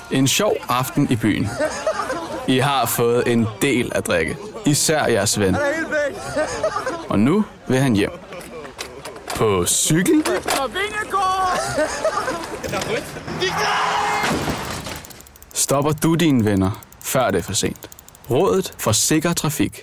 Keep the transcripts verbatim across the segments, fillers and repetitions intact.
En sjov aften i byen. I har fået en del at drikke. Især jeres ven. Og nu vil han hjem. På cykel? Stopper du dine venner, før det er for sent. Rådet for sikker trafik.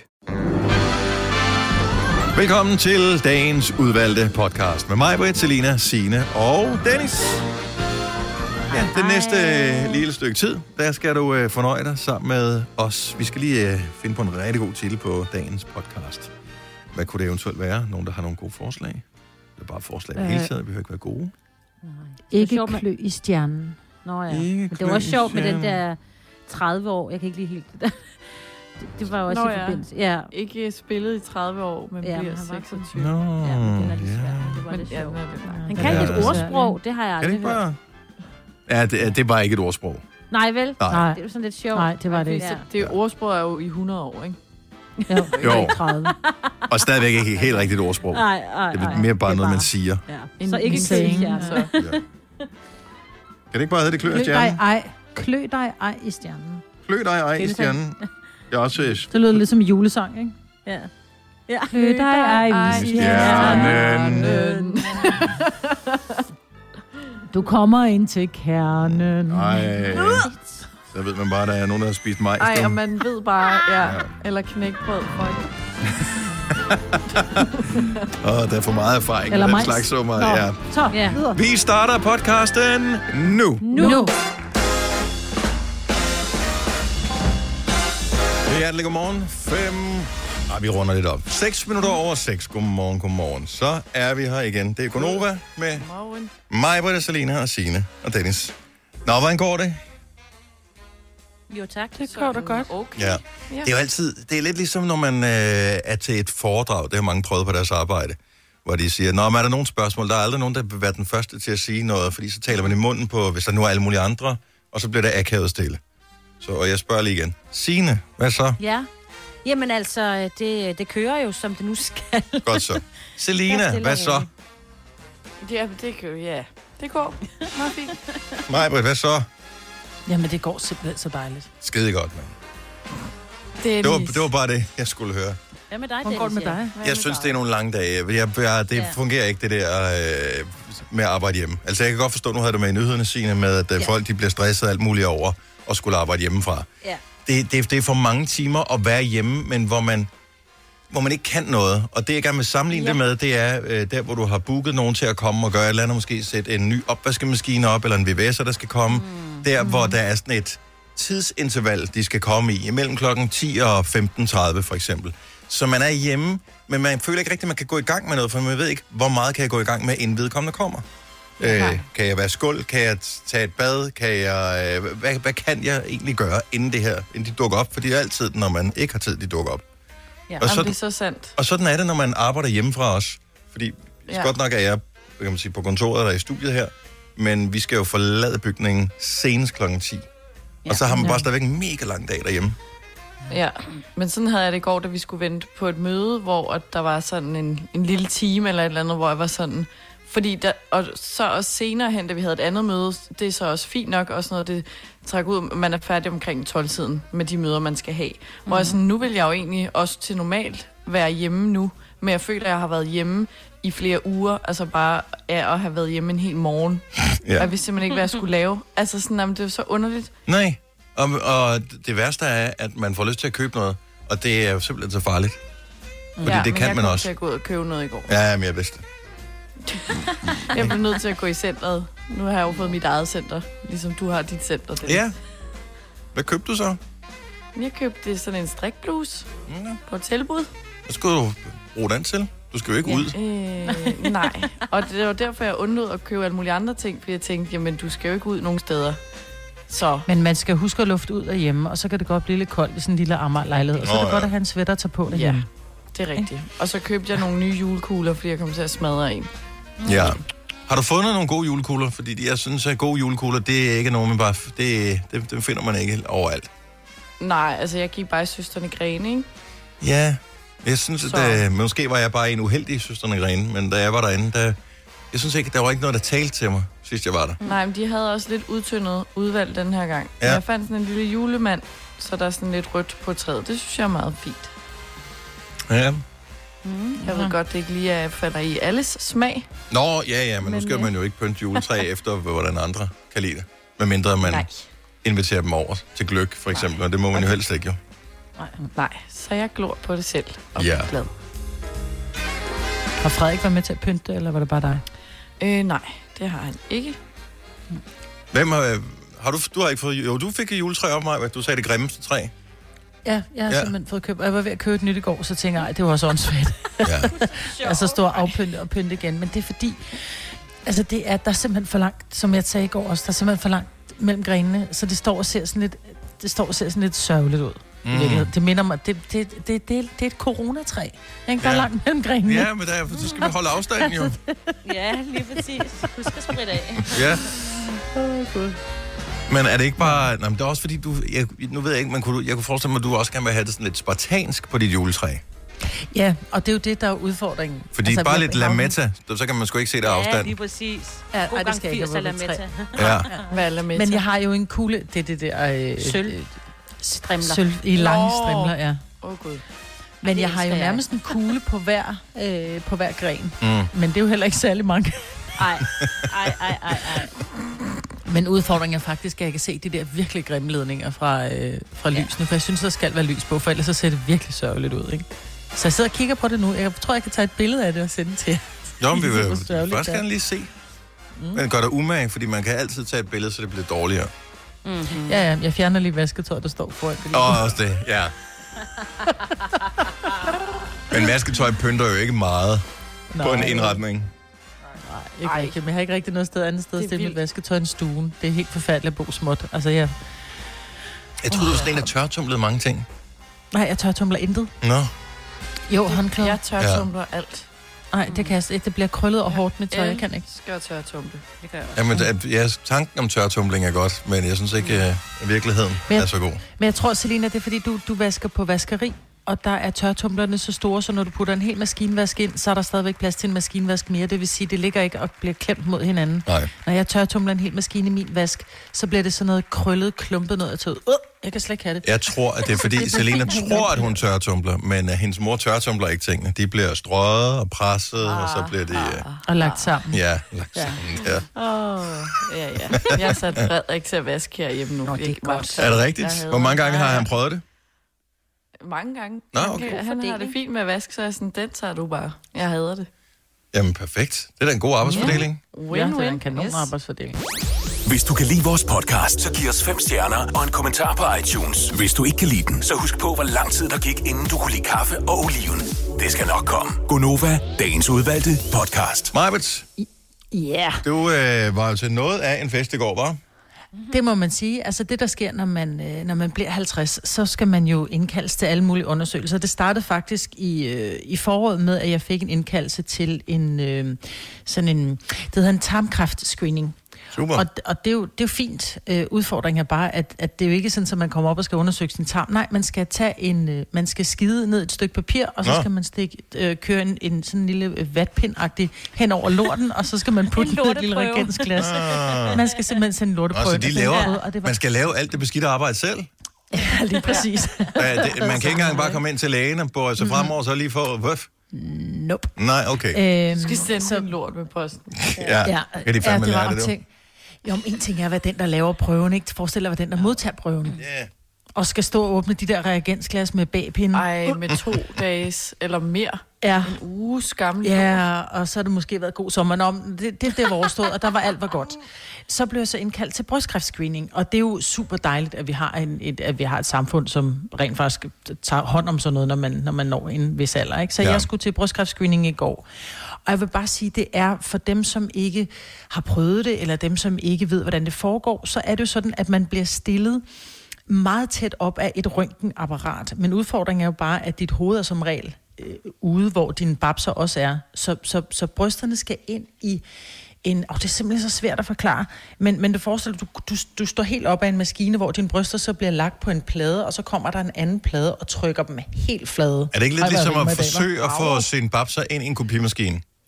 Velkommen til dagens udvalgte podcast med mig, Britt, Selina, Signe og Dennis. Ja, det næste lille stykke tid, der skal du øh, fornøje dig sammen med os. Vi skal lige øh, finde på en rigtig god titel på dagens podcast. Hvad kunne det eventuelt være? Nogen, der har nogle gode forslag? Det er bare forslag øh. hele tiden, vi behøver ikke være gode. Nej. Ikke klø i stjernen. Nå ja, ikke men det var sjovt med den der tredive år. Jeg kan ikke lige helt... det, det var jo også Nå, i ja. forbindelse. Ja. Ikke spillet i tredive år, men Ja, bliver men han var seksogtyve. Nå, Ja, men det var lidt ja. svært. Det var Men lidt ja, sjovt. den er lidt lang. Han Ja, kan ikke det et er ordsprog, det har jeg Kan det aldrig ikke hørt. bare... Ja, det, er- det er bare ikke et ordsprog. Nej, vel? Nej. Det er jo sådan lidt sjovt. Nej, det var det Fordi ikke. så- Det ordsprog er jo i hundrede år, ikke? Jo, Jo. ikke tredive. Og stadigvæk ikke helt rigtigt ordsprog. Nej, nej, Det nej. er mere bare Det er noget, man siger. Ja. Så ikke en klø i saying. stjernen. Så. Ja. Kan det ikke bare hedde det klø i Klø dig stjernen? ej. Klø dig ej i stjernen. Klø dig ej i Det er stjernen. Jeg er også... øh, Det lyder lidt som en julesang, ikke? Ja. Ja. Klø dig ej i Stjernen. Du kommer ind til kernen. Ej. Så ved man bare, at der er nogen, der har spist majs. Ej, nu. og man ved bare, ja, Ja. eller knækbrød, folk. Åh, der er for meget erfaring Eller med den majs. slags summer. Nå. Ja. Så, Ja. videre. Vi starter podcasten nu. Nu. nu. Hjertelig godmorgen. Fem... Ah, vi runder lidt op. Seks minutter over seks. Godmorgen, godmorgen. Så er vi her igen. Det er Gonova med Morgen. mig, Britta, Selina og Signe og Dennis. Nå, hvordan går det? Jo, tak. Det går da godt. Okay. Ja. Det er jo altid... Det er lidt ligesom, når man øh, er til et foredrag. Det har mange prøvet på deres arbejde. Hvor de siger, nå, men er der nogle spørgsmål? Der er aldrig nogen, der vil være den første til at sige noget. Fordi så taler man i munden på, hvis der nu er alle mulige andre. Og så bliver der akavet stille. Så og jeg spørger lige igen. Signe, hvad så? Ja. Jamen altså, det, det kører jo, som det nu skal. Godt så. Ja, Selina, stille hvad og så? roligt. Ja, det kan ja. Det går meget fint. Majbrit, hvad så? Jamen, det går simpelthen så dejligt. Skide godt, mand. Dennis. Det var, det var bare det, jeg skulle høre. Hvad med dig, Hvordan går det med Dennis, ja? dig? Hvad Jeg med synes, dig? det er nogle lange dage. Jeg, jeg, det Ja. fungerer ikke, det der øh, med at arbejde hjemme. Altså, jeg kan godt forstå, nu havde du med i nyhederne, Signe, med at øh, Ja. folk de bliver stresset alt muligt over og skulle arbejde hjemmefra. Ja. Det, det, det er for mange timer at være hjemme, men hvor man, hvor man ikke kan noget. Og det, jeg gerne vil sammenligne Ja. det med, det er øh, der, hvor du har booket nogen til at komme og gøre et eller andet, måske sætte en ny opvaskemaskine op, eller en V V S'er, der skal komme. Mm. Der, mm. hvor der er sådan et tidsinterval, de skal komme i, imellem klokken ti og femten tredive for eksempel. Så man er hjemme, men man føler ikke rigtigt, at man kan gå i gang med noget, for man ved ikke, hvor meget kan jeg gå i gang med, inden vedkommende kommer. Ja. Øh, kan jeg være skuld? Kan jeg tage et bad? Kan jeg, øh, hvad, hvad kan jeg egentlig gøre, inden det her, inden de dukker op? Fordi det er altid, når man ikke har tid, de dukker op. Ja. Og Jamen, sådan, det er så sandt. og sådan er det, når man arbejder hjemmefra os. Fordi ja. Ja. godt nok er jeg kan man sige, på kontoret eller i studiet her, men vi skal jo forlade bygningen senest klokken ti. Ja. Og så har man bare stadigvæk en mega lang dag derhjemme. Ja, men sådan havde jeg det i går, da vi skulle vente på et møde, hvor at der var sådan en, en lille time eller et eller andet, hvor jeg var sådan... Fordi der, og så også senere hen, da vi havde et andet møde, det er så også fint nok, og sådan noget, det trækker ud, man er færdig omkring tolv-tiden med de møder, man skal have. Mm-hmm. Hvor jeg sådan, nu vil jeg jo egentlig også til normalt være hjemme nu, men jeg føler, at jeg har været hjemme i flere uger, altså bare af at have været hjemme en hel morgen. Ja. Jeg vidste simpelthen ikke, hvad jeg skulle lave. Altså sådan, jamen, det er så underligt. Nej, og, og det værste er, at man får lyst til at købe noget, og det er jo simpelthen så farligt. Fordi ja, det men kan jeg man kom også. til at gå ud og købe noget i går. Ja, men jeg vidste det. Jeg blev nødt til at gå i centret. Nu har jeg jo fået mit eget center, ligesom du har dit center. Dennis. Ja. Hvad købte du så? Jeg købte sådan en strikbluse Ja. på tilbud. Hvad skulle du bruge den til? Du skal jo ikke Ja. ud. Øh, nej, og det var derfor, jeg undlod at købe alle mulige andre ting, fordi jeg tænkte, jamen du skal jo ikke ud nogen steder. Så Men man skal huske at lufte ud derhjemme, og så kan det godt blive lidt koldt i sådan en lille Amager-lejlighed. Og så er Nå, det ja. godt at have en sweater at tage på ja, derhjemme. det er rigtigt. Og så købte jeg nogle nye julekugler, fordi jeg kom til at smadre en. Ja. Har du fundet nogle gode julekugler? Fordi jeg synes, at gode julekugler, det er ikke noget, man bare... Det, det, det finder man ikke overalt. Nej, altså jeg gik bare i Søsterne Grene, ikke? Ja, jeg synes, Så. at øh, måske var jeg bare en uheldig Søsterne Grene, men da jeg var derinde, der Jeg synes ikke, der var ikke noget, der talte til mig, sidst jeg var der. Nej, men de havde også lidt udtyndet udvalg den her gang. Ja. Jeg fandt sådan en lille julemand, så der er sådan lidt rødt på træet. Det synes jeg er meget fint. Ja. Mm, jeg ved godt, det ikke lige er, falder i alles smag. Nå, ja, ja, men, men nu skal øh... man jo ikke pynte juletræ efter, hvordan andre kan lide det. Medmindre man Nej. inviterer dem over til gløgg, for eksempel, og det må man jo helst ikke, jo. Nej, nej. Så jeg glor på det selv og Ja. er glad. Har Frederik været med til at pynte, eller var det bare dig? Øh, nej, det har han ikke. Hvem har... Har du, du har ikke fået... Jo, du fik et juletræ op, Maja. Du sagde det grimmeste træ. Ja, jeg har Ja. ja. simpelthen fået købt. Jeg var ved at købe et nyt i går, så tænker jeg, det var også åndssvagt. Ja. altså stå og afpynte og pynte igen. Men det er fordi, altså det er, der er simpelthen for langt, som jeg sagde i går også, der er simpelthen for langt mellem grenene, så det står og ser sådan lidt, det står og ser sådan lidt sørgeligt ud. Mm. Det minder mig, det, det, det, det, det er et coronatræ. Ikke? Der Ja. er langt mellem grenene. Ja, men der, så skal vi holde afstanden, jo. Ja, lige præcis. Husk at spritte af. Ja. Men er det ikke bare... Nå, men det er også fordi, du... Jeg, nu ved jeg ikke, man kunne, jeg kunne forestille mig, at du også gerne vil have det sådan lidt spartansk på dit juletræ. Ja, og det er jo det, der er udfordringen. Fordi altså, bare jeg- lidt jeg- lametta, så kan man sgu ikke se det Ja, afstand. lige præcis. Ja, God ej, det gang skal jeg ikke firs have eller været med træ. Ja. Hvad er der med Men til? jeg har jo en kugle, det er det der... Øh, Sølv. øh, Strimler. Sølv i lange Nå. strimler, ja. Åh, oh, gud. Men det jeg har jo elsker jeg. nærmest en kugle på hver, øh, på hver gren. Mm. Men det er jo heller ikke særlig mange. Ej, ej, ej, ej, ej. Men udfordringen er faktisk, at jeg kan se de der virkelig grimme ledninger fra, øh, fra Ja. lysene. For jeg synes, der skal være lys på, for ellers så ser det virkelig sørgeligt ud, ikke? Så jeg sidder og kigger på det nu. Jeg tror, jeg kan tage et billede af det og sende det til. Jo, men vi Det er vil så sørgeligt, først ja. gerne lige se. Men gør dig umage, fordi man kan altid tage et billede, så det bliver dårligere. Mm-hmm. Ja, ja, jeg fjerner lige vasketøj, der står foran det. Og også det, ja. Men vasketøj pynter jo ikke meget på en indretning. Ikke Ej. rigtigt, men jeg har ikke rigtig noget sted andet sted Det at er stille mit vildt. vasketøj end stuen. Det er helt forfærdeligt at bo småt. Altså, jeg... Jeg troede, du var sådan en, der tørtumlede mange ting. Nej, jeg tørtumler intet. Nå. Jo, håndklæder. Jeg tørtumler ja. alt. Nej, det kan jeg ikke. Det bliver krøllet og hårdt med tøj. Jeg kan ikke. Skal jeg tørtumle. Det kan jeg også. Jamen, det- ja, tanken om tørtumling er godt, men jeg synes ikke, at virkeligheden Men- er så god. Men jeg tror, Selina, det er fordi, du, du vasker på vaskeri, og der er tørtumlerne så store, så når du putter en hel maskinvask ind, så er der stadigvæk plads til en maskinvask mere. Det vil sige, det ligger ikke og bliver klemt mod hinanden. Nej. Når jeg tørtumler en hel maskine i min vask, så bliver det sådan noget krøllet, klumpet noget af tød. Uh, jeg kan slet ikke have det. Jeg tror, at det er fordi, Selena tror, at hun tørtumbler, men uh, hendes mor tørtumbler ikke tingene. De bliver strøget og presset, ah, og så bliver de... Uh, Og lagt sammen. ja, lagt sammen. Ja. Åh, oh, ja, ja. Jeg har sat Frederik til at vaske herhjemme nu. Nå, det er godt. Er det rigtigt? Jeg Hvor mange gange har hader- han prøvet det? Mange gange. Nå, Han okay. kan- Han har det fint med at vaske, så er jeg sådan, den tager du bare. Jeg hader det. Jamen, perfekt. Det er da en god arbejdsfordeling. Ja, det er en Win-win. kanon arbejdsfordeling. Hvis du kan lide vores podcast, så giv os fem stjerner og en kommentar på iTunes. Hvis du ikke kan lide den, så husk på, hvor lang tid der gik, inden du kunne lide kaffe og oliven. Det skal nok komme. Gonova, dagens udvalgte podcast. Majbert, Ja. du øh, var jo til noget af en fest i går, var? Det må man sige. Altså det, der sker, når man, øh, når man bliver halvtreds, så skal man jo indkaldes til alle mulige undersøgelser. Det startede faktisk i, øh, i foråret med, at jeg fik en indkaldelse til en, øh, sådan en, det hedder en tarmkræftscreening. Super. Og, og det, er jo, det er jo fint. Øh, udfordringen er bare, at, at det er jo ikke sådan, at man kommer op og skal undersøge sin tarm. Nej, man skal tage en, øh, man skal skide ned et stykke papir, og så Nå. skal man stikke, øh, køre en, en sådan en lille øh, vatpind-agtig hen over lorten, og så skal man putte En ned i et lille lorteprøve. regensglas. Man skal simpelthen sende en lorteprøve. Og så de og den laver, prøve, og det var man skal lave alt det beskidte arbejde selv. ja, lige præcis. Ja, det, man kan ikke engang bare komme ind til lægen og bøje sig fremover, så lige få vøf. Nope. Nej, okay. Øhm, Du skal sende så- en lort med posten. Ja, Ja, kan de fandme det var lære en det, du. ting. Jo, men en ting er, hvad den, der laver prøven, ikke? Forestil dig, hvad den, der modtager prøven. Ja. Og skal stå og åbne de der reagensglas med bagpinde. Ej, med to dages eller mere. Ja. En uges gammel. Ja, og så har det måske været god sommer. Nå, men det, det, det var overstået, og der var alt var godt. Så blev jeg så indkaldt til brystkræftscreening, og det er jo super dejligt, at vi har, en, et, at vi har et samfund, som rent faktisk tager hånd om sådan noget, når man, når man når en vis alder. Ikke? Så Ja. ja. jeg skulle til brystkræftscreening i går. Og jeg vil bare sige, det er for dem, som ikke har prøvet det, eller dem, som ikke ved, hvordan det foregår, så er det jo sådan, at man bliver stillet meget tæt op af et røntgenapparat. Men udfordringen er jo bare, at dit hoved er som regel øh, ude, hvor dine babser også er. Så, så, så brysterne skal ind i en... Åh, det er simpelthen så svært at forklare. Men, men det forestiller du, du, du står helt op af en maskine, hvor dine bryster så bliver lagt på en plade, og så kommer der en anden plade og trykker dem helt flade. Er det ikke lidt Ej, hvor ligesom jeg at ved mig i dag, forsøge at hva'? få sin babser ind i en kopimaskine?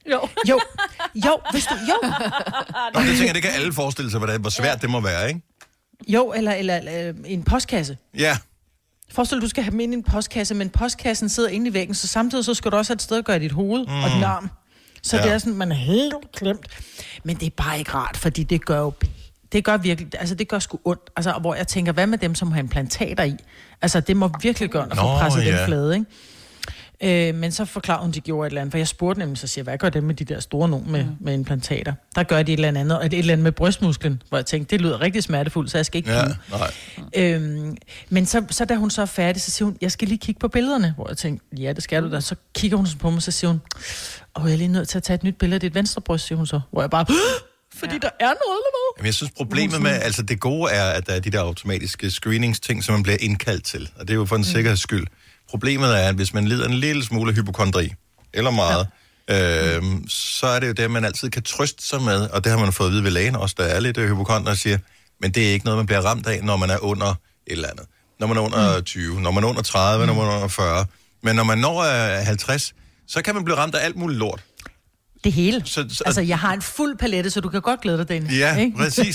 Jo. Jo, jo, hvis du, jo. Nå, det tænker, det kan alle forestille sig, hvordan, hvor svært ja. det må være, ikke? Jo, eller, eller, eller en postkasse. Ja. Forestil dig, du skal have dem ind i en postkasse, men postkassen sidder inde i væggen, så samtidig så skal du også have et sted at gøre dit hoved mm. og din arm. Så ja. det er sådan, man er helt klemt. Men det er bare ikke rart, fordi det gør jo... Det gør virkelig... Altså, det gør sgu ondt. Altså, hvor jeg tænker, hvad med dem, som har implantater i? Altså, det må virkelig gøre at få presset ja. den flade, ikke? Øh, men så forklarede hun, de gjorde et eller andet, for jeg spurgte nemlig, så siger jeg, hvad gør det med de der store nogen med, mm. med implantater? Der gør de et eller andet, og et eller andet med brystmusklen, hvor jeg tænkte, det lyder rigtig smertefuldt, så jeg skal ikke ja, nej. Øhm, men så, så da hun så er færdig, så siger hun, jeg skal lige kigge på billederne, hvor jeg tænkte, ja, det skal du da. Så kigger hun på mig, så siger hun, åh, jeg er lige nødt til at tage et nyt billede af dit venstre bryst, siger hun så, hvor jeg bare, fordi ja. der er noget eller hvad? Jamen, jeg synes, problemet med, altså det gode er, at der er de der automatiske screeningsting, som man bliver indkaldt til, og det er jo for en mm. sikkerheds skyld. Problemet er, at hvis man lider en lille smule hypokondri, eller meget, ja. øh, så er det jo det, man altid kan trøste sig med, og det har man fået at vide ved lægen også, der er lidt hypokonder, og siger, men det er ikke noget, man bliver ramt af, når man er under et eller andet. Når man er under tyve, når man er under tredive, mm. når man er under fyrre. Men når man når halvtreds, så kan man blive ramt af alt muligt lort. Det hele. Så, så, altså, jeg har en fuld palette, så du kan godt glæde dig, Dennis. Ja, ikke? præcis.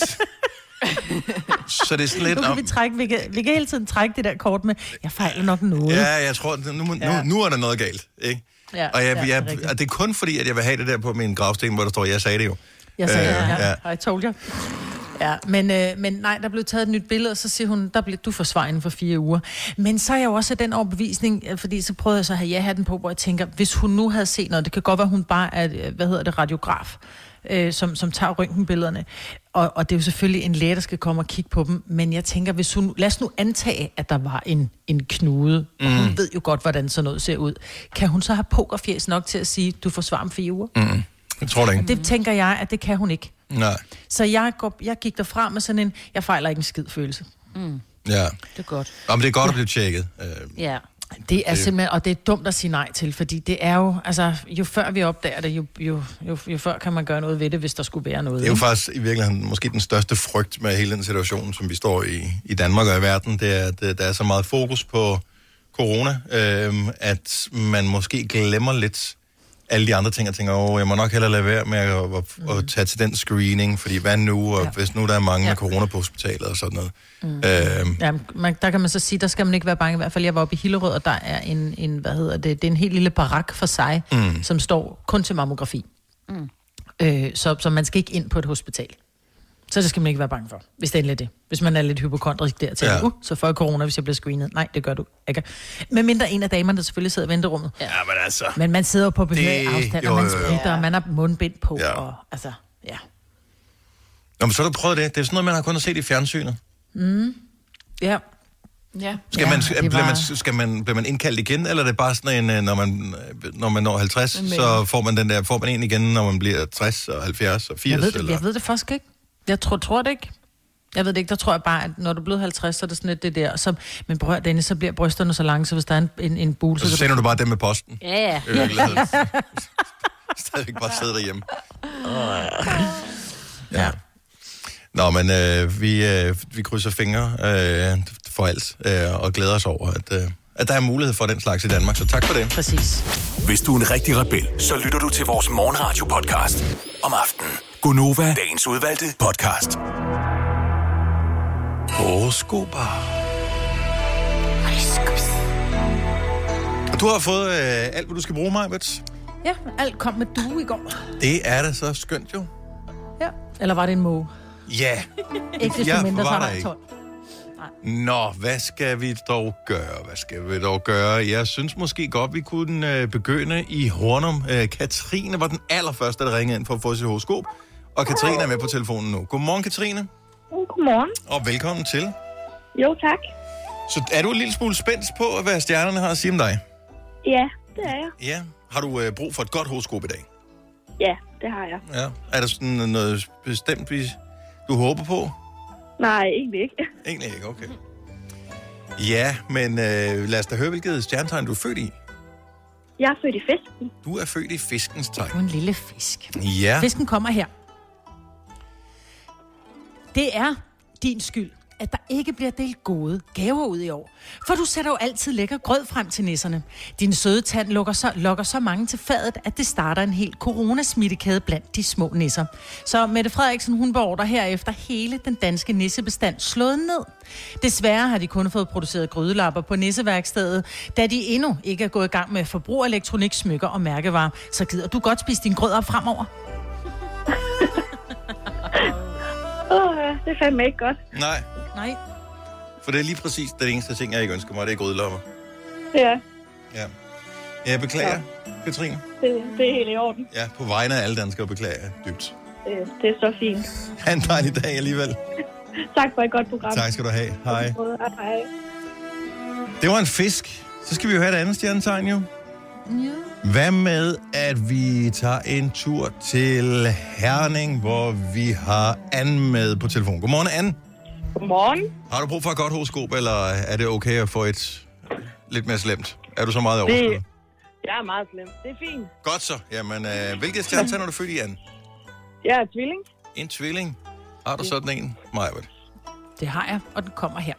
Så det er sådan lidt... Nu kan vi, trække, vi, kan, vi kan hele tiden trække det der kort med, jeg fejler nok noget. Ja, jeg tror, nu, nu, ja. nu er der noget galt, ikke? Ja, og, jeg, ja, jeg, det, er og det er kun fordi, at jeg vil have det der på min gravsten, hvor der står, jeg sagde det jo. Jeg sagde øh, det, ja. ja. Og I told you. Ja, men, øh, men nej, der blev taget et nyt billede, og så siger hun, der blev du forsvar inden for fire uger. Men så er jeg jo også af den overbevisning, fordi så prøvede jeg så at have ja-hatten på, hvor jeg tænker, hvis hun nu havde set noget, det kan godt være, hun bare er, hvad hedder det, radiograf, øh, som, som tager røntgenbillederne. Og, og det er jo selvfølgelig en læge, der skal komme og kigge på dem, men jeg tænker, hvis hun, lad os nu antage, at der var en, en knude, og mm. hun ved jo godt, hvordan sådan noget ser ud. Kan hun så have pokerfjes nok til at sige, du får svar om fire uger? Mm. Jeg tror det ikke. Det tænker jeg, at det kan hun ikke. Nej. Så jeg, går, jeg gik derfra med sådan en, jeg fejler ikke en skid følelse. Mm. Ja. Det er godt. Jamen, det er godt ja. at blive tjekket. Uh, ja. Det er simpelthen, og det er dumt at sige nej til, fordi det er jo, altså, jo før vi opdager det, jo, jo, jo, jo før kan man gøre noget ved det, hvis der skulle være noget. Det er jo ikke? faktisk i virkeligheden måske den største frygt med hele den situation, som vi står i i Danmark og i verden, det er, at der er så meget fokus på corona, øh, at man måske glemmer lidt alle de andre ting, og tænker, åh, jeg må nok hellere lade være med at, at, mm. at tage til den screening, fordi hvad nu, og ja. hvis nu der er mange ja. corona på hospitalet og sådan noget. Mm. Øhm. Ja, man, der kan man så sige, der skal man ikke være bange. I hvert fald, jeg var oppe i Hillerød, og der er en, en hvad hedder det, det er en helt lille barak for sig, mm. som står kun til mammografi. Mm. Øh, så, så man skal ikke ind på et hospital. Så det skal man ikke være bange for, hvis det er endelig det. Hvis man er lidt hypokondrisk der til, ja. uh, så får jeg corona, hvis jeg bliver screenet. Nej, det gør du ikke. Men mindre en af damerne, der selvfølgelig sidder i venterummet. Ja, men altså... Men man sidder på behørig det... afstand, jo, og man jo, jo. spritter, og man har mundbind på, ja. og altså, ja. Nå, men så har du prøvet det. Det er sådan noget, man har kun set i fjernsynet. Mm. Ja. Ja. Skal, ja, man, det bliver, var... man, skal man, bliver man indkaldt igen, eller er det bare sådan en, når man, når man når halvtreds, men... så får man den der, får man en igen, når man bliver tres og halvfjerds og firs? Jeg ved det, eller? jeg ved det faktisk ikke. Jeg tror, tror det ikke. Jeg ved det ikke, der tror jeg bare, at når du er blevet halvtreds, så er det sådan lidt det der. Så, men prøv at Dennis, så bliver brysterne så lange, så hvis der er en, en, en bule... Så, så sender du bare dem med posten. Ja, ja. Stadigvæk bare sidde derhjemme. Ja. Nå, men øh, vi, øh, vi krydser fingre øh, for alt, øh, og glæder os over, at, øh, at der er mulighed for den slags i Danmark. Så tak for det. Præcis. Hvis du er en rigtig rebel, så lytter du til vores morgenradio-podcast om aftenen. Gonova, dagens udvalgte podcast. Horoskoper. Og du har fået øh, alt, hvad du skal bruge, Majbert. Ja, alt kom med due i går. Det er da så skønt, jo. Ja. Eller var det en måge? Ja. Ikke desto Jeg mindre, så var har der jeg ikke. tolv. Nå, hvad skal vi dog gøre? Hvad skal vi dog gøre? Jeg synes måske godt, vi kunne øh, begynde i Hornum. Øh, Katrine var den allerførste, der ringede ind for at få sit horoskop. Og Katrine er med på telefonen nu. Godmorgen, Katrine. Godmorgen. Og velkommen til. Jo, tak. Så er du en lille smule spændt på, hvad stjernerne har at sige om dig? Ja, det er jeg. Ja. Har du øh, brug for et godt horoskop i dag? Ja, det har jeg. Ja. Er der sådan noget bestemt, vi, du håber på? Nej, egentlig ikke. Egentlig ikke, okay. Ja, men øh, lad os da høre, hvilket stjernetegn du er født i. Jeg er født i fisken. Du er født i fiskens tegn. Du er en lille fisk. Ja. Fisken kommer her. Det er din skyld, at der ikke bliver delt gode gaver ud i år. For du sætter jo altid lækker grød frem til nisserne. Din søde tand lukker så, lokker så mange til fadet, at det starter en helt coronasmittekæde blandt de små nisser. Så Mette Frederiksen, hun beordrer herefter hele den danske nissebestand slået ned. Desværre har de kun fået produceret grydelapper på nisseværkstedet, da de endnu ikke er gået i gang med forbrugerelektronik, smykker og mærkevarer. Så gider du godt spise din grød op fremover? Åh, oh, det er fandme ikke godt. Nej, Nej. for det er lige præcis det eneste ting, jeg ikke ønsker mig, det er grydelopper. Ja, Ja. Jeg beklager, Katrine. det, det er helt i orden. Ja, på vegne af alle danskere beklager jeg dybt. Det, det er så fint. Ha' en dejlig dag alligevel. Tak for et godt program. Tak skal du have. Hej. Hej. Det var en fisk. Så skal vi jo have et andet stjernetegn, jo. Ja. Hvad med, at vi tager en tur til Herning, hvor vi har Anne med på telefon. Godmorgen, Anne. Godmorgen. Har du brug for et godt horoskop, eller er det okay at få et lidt mere slemt? Er du så meget overskud? Det, jeg er meget slem. Det er fint. Godt så. Jamen, øh, hvilket stjernetegn er du født i, Anne? Jeg er tvilling. En tvilling. Har du sådan en, Majbert? Det har jeg, og den kommer her.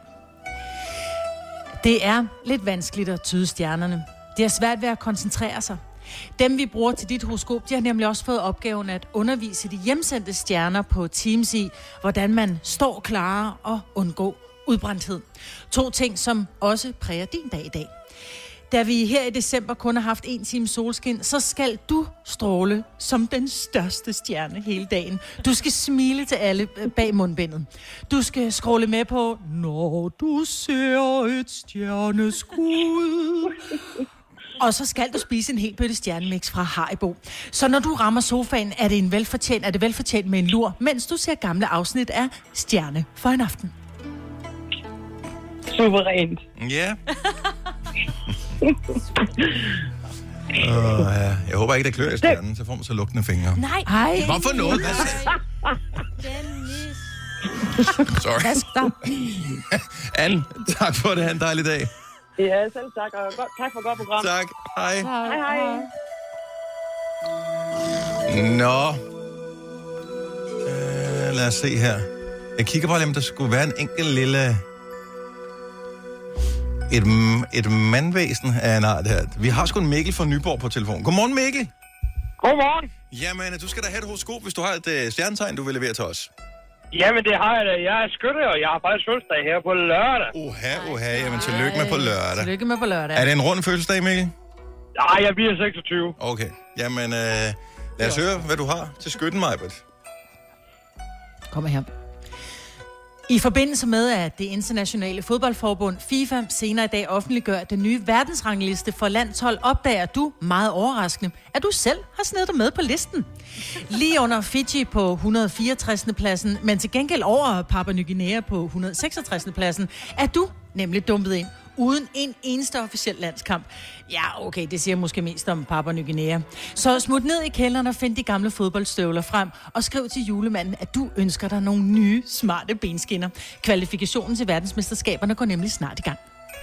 Det er lidt vanskeligt at tyde stjernerne. Det er svært ved at koncentrere sig. Dem, vi bruger til dit horoskop, de har nemlig også fået opgaven at undervise de hjemsendte stjerner på Teams i, hvordan man står klar og undgår udbrændthed. To ting, som også præger din dag i dag. Da vi her i december kun har haft en time solskin, så skal du stråle som den største stjerne hele dagen. Du skal smile til alle bag mundbindet. Du skal scrolle med på, når du ser et stjerneskud. Og så skal du spise en hel bøtte stjernemix fra Haribo. Så når du rammer sofaen, er det en velfortjent, er det velfortjent med en lur, mens du ser gamle afsnit af Stjerne for en aften. Suverænt. Ja. uh, ja. Jeg håber ikke, det klør i stjernen, så får man så lugtende fingre. Nej, hej. Hvorfor noget? Hvad Dennis. Sorry. Vask dig. Anne, tak for det. Ha' en dejlig dag. Ja, selv tak. Og godt, tak for et godt program. Tak. Hej. Hej, hej. Nå. Uh, lad os se her. Jeg kigger bare lige, om der skulle være en enkelt lille... Et, et mandvæsen af en art her. Vi har sgu en Mikkel fra Nyborg på telefon. Godmorgen, Mikkel. Godmorgen. Jamen, du skal da have et horoskop, hvis du har et uh, stjernetegn, du vil levere til os. Jamen, det har jeg da. Jeg er skytte, og jeg har faktisk fødselsdag her på lørdag. Uha, uha. Jamen, tillykke med på lørdag. Tillykke med på lørdag. Er det en rund fødselsdag, Mikkel? Nej, jeg bliver seksogtyve. Okay. Jamen, uh, lad os høre, hvad du har til skytten, Majbert. Kommer her. I forbindelse med, at det internationale fodboldforbund FIFA senere i dag offentliggør den nye verdensrangliste for landshold, opdager du, meget overraskende, at du selv har snedet dig med på listen. Lige under Fiji på et hundrede og fireogtres. pladsen, men til gengæld over Papua Ny Guinea på et hundrede og seksogtres. pladsen, er du nemlig dumpet ind, uden en eneste officiel landskamp. Ja, okay, det siger måske mest om Papua Ny Guinea. Så smut ned i kælderen og find de gamle fodboldstøvler frem, og skriv til julemanden, at du ønsker dig nogle nye, smarte benskinner. Kvalifikationen til verdensmesterskaberne går nemlig snart i gang.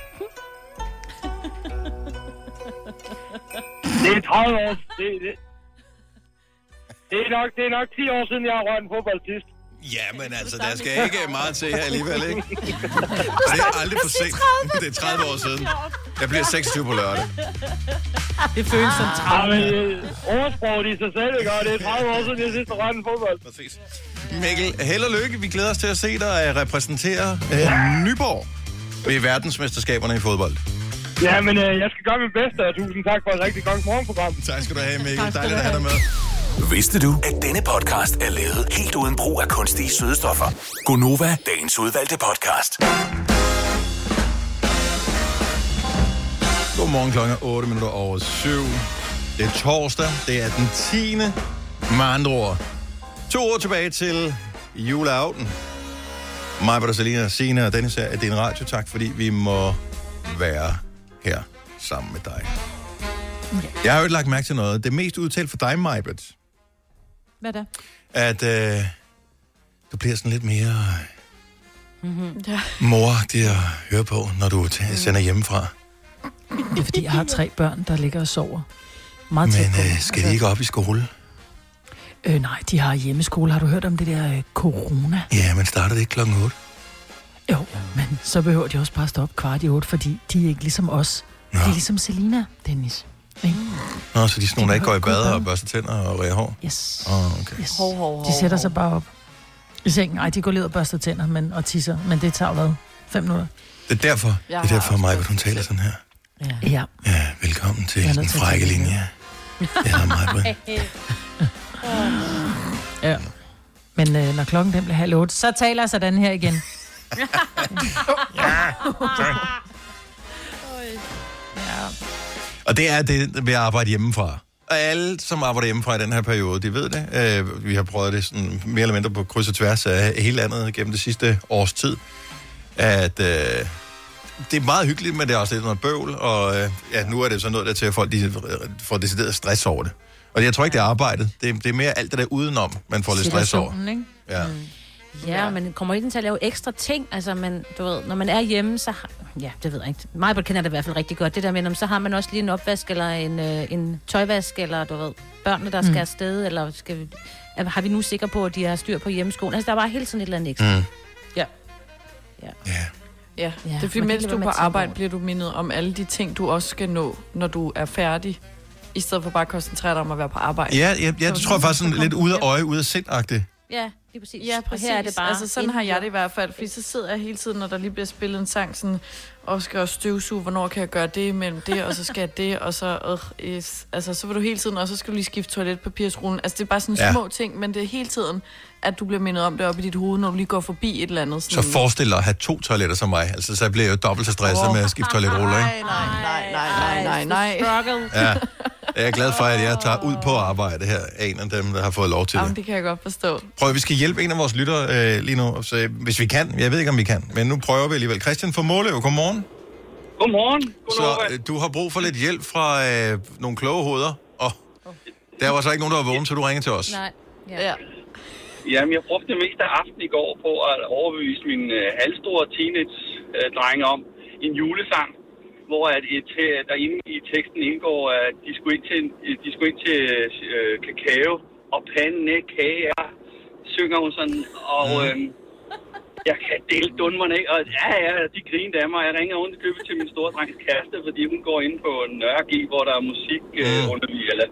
Det er tredive år. Det, det, det, er nok, det er nok ti år siden, jeg har rørt en fodbold sidst. Ja, men altså, der skal ikke meget til her alligevel, ikke? Det er aldrig for sent. Det er tredive år siden. Jeg bliver seksogtyve på lørdag. Det føles som Ja, tredive. men øh, ordsproget i sig selv, ikke? Og det er tredive år siden, jeg sidst har rørt en fodbold. Præcis. Mikkel, held og lykke. Vi glæder os til at se dig repræsentere øh, Nyborg ved verdensmesterskaberne i fodbold. Ja, men øh, jeg skal gøre mit bedste, og tusind tak for et rigtig godt morgenprogram. Tak skal du have, Mikkel. Dejligt at have dig med. Vidste du, at denne podcast er lavet helt uden brug af kunstige sødestoffer? Gonova, dagens udvalgte podcast. Godmorgen, klokken er otte minutter over syv. Det er torsdag. Det er den tiende Med andre ord. To år tilbage til juleaften. Mig, Britta, Selina, Signe og Dennis er din radio. Tak, fordi vi må være her sammen med dig. Jeg har jo ikke lagt mærke til noget. Det er mest udtalt for dig, Majbert. Hvad da? At øh, du bliver sådan lidt mere Mm-hmm. Ja. mor-agtig at høre på, når du t- sender hjemmefra. Det er fordi, jeg har tre børn, der ligger og sover. Meget tæt Men på. øh, skal de ikke op i skole? Øh, nej, de har hjemmeskole. Har du hørt om det der øh, corona? Ja, men starter det ikke klokken otte? Jo, men så behøver de også bare stoppe kvart i otte, fordi de er ikke ligesom os. Nå. De er ligesom Selina, Dennis. Ikke? Nå, så de er sådan nogle, der ikke går i bad bad. og børster tænder og ræger hår? Yes. Oh, okay. yes. Hov, hov, hov, De sætter hov. sig bare op i sengen. Ej, de går lige og børster tænder men, og tisser, men det tager hvad? Fem minutter? Det er derfor, det er derfor mig, at hun taler sådan her. Ja. ja. Ja, velkommen til Jeg er den nødt til at frække tage det. linje. Jeg hedder mig, Ja. Men øh, når klokken den bliver halv otte, så taler jeg sådan her igen. ja. Og det er det ved at arbejde hjemmefra. Og alle, som arbejder hjemmefra i den her periode, de ved det. Øh, vi har prøvet det sådan mere eller mindre på kryds og tværs af hele landet gennem det sidste års tid. At øh, det er meget hyggeligt, men det er også lidt noget bøvl. Og øh, ja, nu er det så noget der til, at folk de får decideret stress over det. Og jeg tror ikke, det er arbejdet. Det er, det er mere alt det der udenom, man får lidt stress over. Ikke? Ja. Mm. Ja, men kommer ikke til at lave ekstra ting. Altså, man, du ved, når man er hjemme, så har... Ja, det ved jeg ikke. Mig kender det i hvert fald rigtig godt. Det der med, så har man også lige en opvask, eller en, øh, en tøjvask, eller du ved, børnene, der skal Mm. afsted, eller skal, er, har vi nu sikre på, at de har styr på hjemmeskolen? Altså, der er bare hele tiden et eller andet ekstra. Mm. Ja. Ja. Ja, Ja, det er fordi, man kan mens ikke du lade er på være med at tænke arbejde, over bliver du mindet om alle de ting, du også skal nå, når du er færdig. I stedet for bare at koncentrere dig om at være på arbejde. Ja, ja, ja, det tror jeg faktisk sådan lidt ude af øje, ude af sind-agtigt. Ja, lige præcis. Ja, Og præcis. her er det bare altså, sådan har inden- jeg det i hvert fald. Fordi så sidder jeg hele tiden, når der lige bliver spillet en sang, sådan, og skal også støvsuge, hvornår kan jeg gøre det mellem det, og så skal jeg det, og så, øh, is. Altså, så vil du hele tiden, og så skal du lige skifte toiletpapirsrullen. Altså, det er bare sådan Ja. små ting, men det er hele tiden, at du bliver mindet om det op i dit hoved, når du lige går forbi et eller andet. Så forestil dig at have to toiletter som mig. Altså, så bliver jeg jo dobbelt så stresset Åh. med at skifte toiletruller, ikke? Nej, nej, nej, nej, nej, nej. Struggle. Ja. Jeg er glad for, at jeg tager ud på arbejde her. En af dem, der har fået lov til Jamen, det. det kan jeg godt forstå. Prøv, vi skal hjælpe en af vores lyttere øh, lige nu, så, hvis vi kan. Jeg ved ikke, om vi kan, men nu prøver vi alligevel. Christian fra Måløv, godmorgen. Godmorgen. Så øh, du har brug for lidt hjælp fra øh, nogle kloge hoveder. Og der var så ikke nogen, der var vågen, så du ringede til os. Nej. Ja. Ja. Jamen, jeg brugte det meste af aften i går på at overbevise min øh, halvstore teenage-drenge om en julesang, hvor at et, øh, der inde i teksten indgår, at de skulle ind til, de skulle ind til øh, kakao og pandekager, synger hun sådan, og øh, jeg kan dele dundmerne ikke, og ja, ja, de griner af mig. Jeg ringer rundt i købet til min store drengs kæreste, fordi hun går ind på Nørre, hvor der er musik øh, under vi, eller...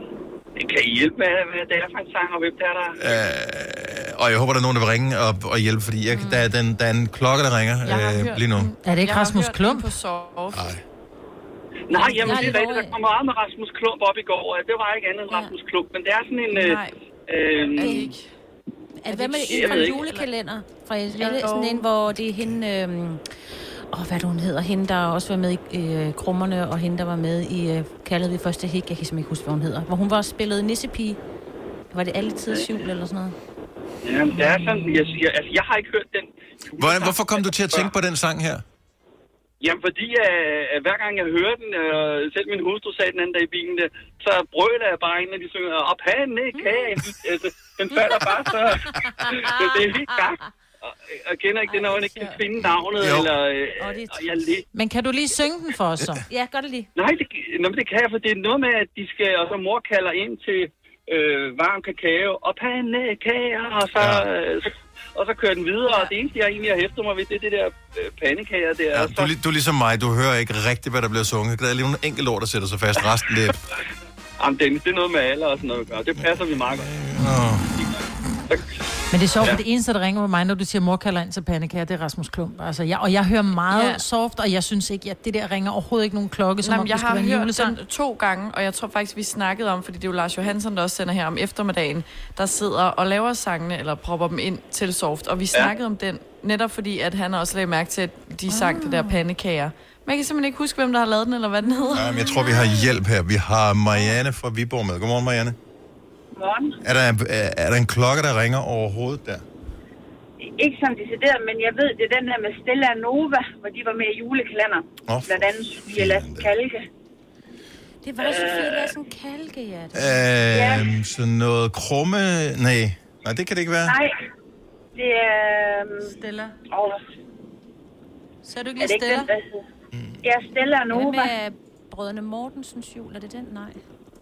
Kan I hjælpe med, hvad det er for en sang, og hvem der er der? Øh, og jeg håber, der er nogen, der vil ringe og, og hjælpe, fordi jeg, der, er den, der er en klokke, der ringer Jeg har øh, hørt lige nu. den. Er det ikke Jeg har Rasmus hørt Klump? den på soft. Nej. Nej, jamen Jeg det er er lidt rigtigt. Der over- kom meget med Rasmus Klump op i går, og det var ikke andet end Ja. Rasmus Klump, men det er sådan en... Øh, Nej, øh, er det ikke? Er, hvad med Jeg en fra ved en ikke. julekalender? Fra en, Ja. eller sådan en, hvor det er hende... Øhm, åh, hvad er det, hun hedder? Hende, der også var med i øh, Krummerne, og hende, der var med i øh, Kaldet vi første hik. Jeg kan simpelthen ikke huske, hvad hun hedder. Hvor hun var spillet nissepige. Var det alle tids jul eller sådan noget? jamen, det er sådan... Jeg, jeg, altså, jeg har ikke hørt den... Hvordan, hvorfor kom du til at tænke på den sang her? Jamen, fordi øh, at hver gang jeg hører den, øh, selv min hustru sagde den anden dag i bilen, der, så brøler jeg bare ind, når de synger, og pandekager. Altså, den falder bare så... så det er helt gak. Og jeg kender ikke det, når man ikke kan finde navnet, Jo. eller... Øh, Åh, det er og jeg le- Men kan du lige synge den for os så? Ja, gør det lige. Nej, det, nå, men det kan jeg, for det er noget med, at de skal, og så mor kalder ind til øh, varm kakao og pandekager, og så, Ja. øh, så, og så kører den videre, og det eneste, jeg egentlig har hæftet mig ved, det er det der øh, pandekager der. Ja, og du, så, er lig- du er ligesom mig, du hører ikke rigtigt, hvad der bliver sunget. Der er lige nogle enkelte ord, der sætter sig fast. Resten, det er... jamen, Dennis, det er noget med alder og sådan noget, og det passer vi meget godt. Åh. Men det er sjovt, for det eneste, der ringer på mig, når du siger, mor kalder ind til pandekager, det er Rasmus Klump. Altså, jeg, og jeg hører meget Ja. ja. soft, og jeg synes ikke, at det der ringer overhovedet ikke nogen klokke, som Jamen, om jeg det skulle har være en hørt julesang. den to gange, og jeg tror faktisk, vi snakkede om, fordi det er jo Lars Johansson, der også sender her om eftermiddagen, der sidder og laver sangene, eller propper dem ind til soft. Og vi snakkede om den, netop fordi, at han også lagde mærke til, at de sang ah. det der pandekager. Men jeg kan simpelthen ikke huske, hvem der har lavet den, eller hvad den hedder. Jamen, jeg tror, vi har hjælp her. Vi har Marianne fra Viborg med. Godmorgen, Marianne. Godmorgen. Er der, er, er der en klokke, der ringer overhovedet der? Ikke som decideret, men jeg ved, det er den der med Stella Nova, hvor de var med i julekalender. Åh, for Blandt andet Sofie Lassen Kalke. Det var Sofie Lassen Kalke, ja. Det. Øhm, sådan noget krumme... Nej. Nej, det kan det ikke være. Nej, det er... øhm, Stella. Åh, Så er du ikke er det lige ikke Stella? den, der hedder? Ja, Stella Hvad Nova. med Brødrene Mortensens jul? Er det den? Nej.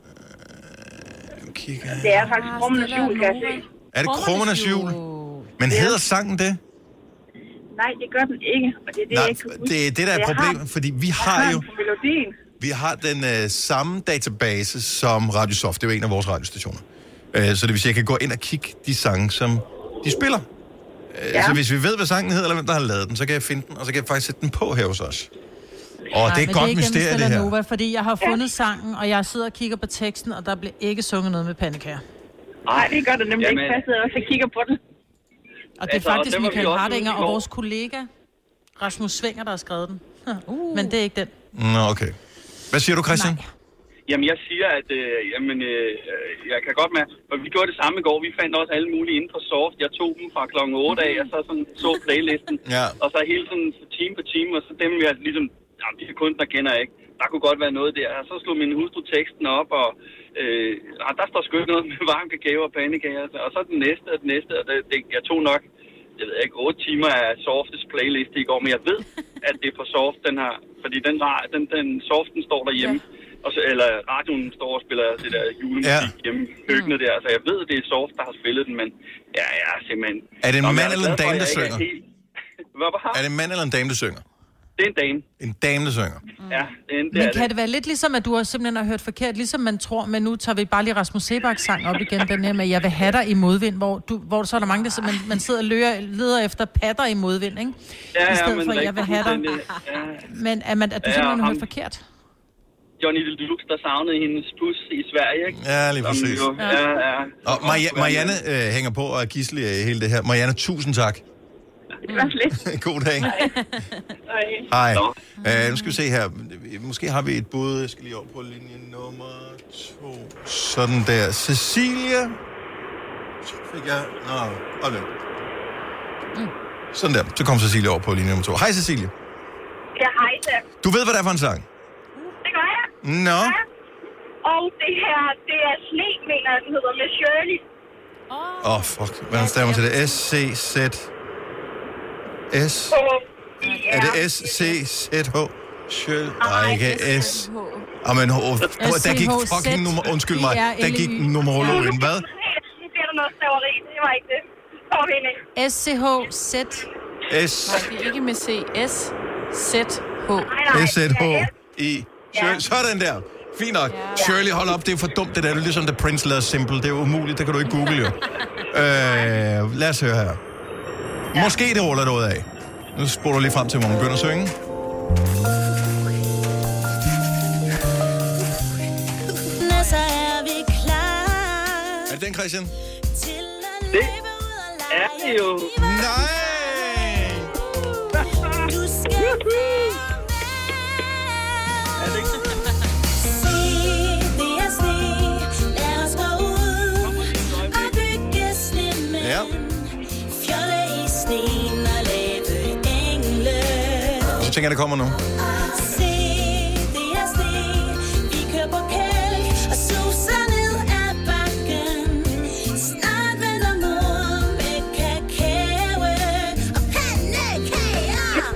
Kigger. Det er faktisk Ah, Krummernes Stella jul, kan jeg Nova. se. Er det krummernes jul? Men hedder sangen det? Nej, det gør den ikke, og det er det, Nej, jeg ikke kan huske. det er det, der er Jeg problemet, har- fordi vi jeg har har jo... den på melodien. Vi har den øh, samme database som Radiosoft. Det er jo en af vores radiostationer. Øh, så det vil sige, jeg kan gå ind og kigge de sange, som de spiller. Øh, Ja. Så hvis vi ved, hvad sangen hedder, eller hvem der har lavet den, så kan jeg finde den, og så kan jeg faktisk sætte den på her hos os. Og Nej, det er men et godt ikke gennem mysterie, det her. Stellanova, fordi jeg har fundet sangen, og jeg sidder og kigger på teksten, og der bliver ikke sunget noget med pandekager. Nej, det gør det nemlig Jamen. ikke. Jeg sidder også og kigger på den. Og det er Altså, og faktisk den var vi Michael også Hardinger ude i og går. vores kollega Rasmus Svinger, der har skrevet den. Uh. Men det er ikke den. Nå, okay. Hvad siger du, Christian? Nej. Jamen, jeg siger, at øh, jamen, øh, jeg kan godt med, og vi gjorde det samme i går. Vi fandt også alle mulige inden for soft. Jeg tog dem fra klokken otte af, og så sådan, så playlisten. Ja. Og så hele sådan time for time, og så dem, jeg ligesom, jamen, de her kunstnere kender jeg ikke. Der kunne godt være noget der. Og så slog min hustru teksten op, og øh, ah, der står sgu ikke noget med varm kakao og pandekager. Og så den næste og den næste, og det, det, jeg tog nok, jeg ved ikke, otte timer af Softs playlist i går, men jeg ved, at det er på Soft, den her, fordi den, den, den Soften står derhjemme. Ja. Og så, eller radioen står og spiller det der julemusik Ja. hjemme i køkkenet der. Så jeg ved, at det er Soft, der har spillet den, men ja, ja, simpelthen... Er det en Nå, men mand jeg eller en glad for, dame, at der jeg ikke synger? er helt- Hvad var Er det en mand eller en dame, der synger? Det er en dame. En dame, der synger. Ja, det er en, det Men er kan det. det være lidt ligesom, at du har simpelthen har hørt forkert, ligesom man tror, men nu tager vi bare lige Rasmus Sebaks sang op igen, den her med, jeg vil have dig i modvind, hvor, du, hvor så er der mange, der man, man sidder og lører, leder efter patter i modvind, ikke? Ja, I stedet ja, men for, jeg vil have dig. Ja. Men er, man, at du Ja, simpelthen har ham. hørt forkert? Johnny Deluxe, der savnede hendes pus i Sverige, ikke? Ja, lige Som præcis. jo- Ja, ja. Og Maria- Marianne øh, hænger på og er gidselig af hele det her. Marianne, tusind tak. Det var lidt. God dag. Hej. Hej. Nå. Uh, nu skal vi se her. Måske har vi et bud. Jeg skal lige over på linje nummer to. Sådan der. Cecilia. Så fik jeg... Nå, hold da. Sådan der. Så kom Cecilia over på linje nummer to. Hej, Cecilia. Ja, hej så. Du ved, hvad det er for en sang? Det gør jeg. Nå. Ja. Og det her, det er Sne, mener jeg, den hedder, med Shirley. Åh, oh, fuck. Hvordan stemmer til det? S C Z... S... Er det S C Z H? Shirley? Nej, ikke S. Jamen, oh, der gik fucking nummer... Undskyld mig. Der gik numerolog ind. Hvad? Nu bliver der noget staveri. Det var ikke det. Så var vi inde. S C H Z. S... Nej, det er ikke med C. S. Z. H. Nej, nej. S Z H I. Shirley. Sådan der. Fint nok. Shirley, hold op. Det er for dumt, det der. Det er ligesom, da Prince lavede Simple. Det er umuligt. Det kan du ikke google, jo. Øh, lad os høre her. Måske det ruller noget af. Nu spoler du lige frem til, hvor hun begynder at synge. Så er vi klar Er det den, Christian? til at Det leve ud og er lege det jo. livet. Nej! Du skal Er det ikke? se, det er sne. Lad os gå ud og bygge snemmen. Ja. Fjolle i sneen og lave engle. Så tænker jeg, det kommer nu. Se, det er sne. Vi kører på kælk og suser ned ad bakken. Snart vender mor med kakao og pandekager.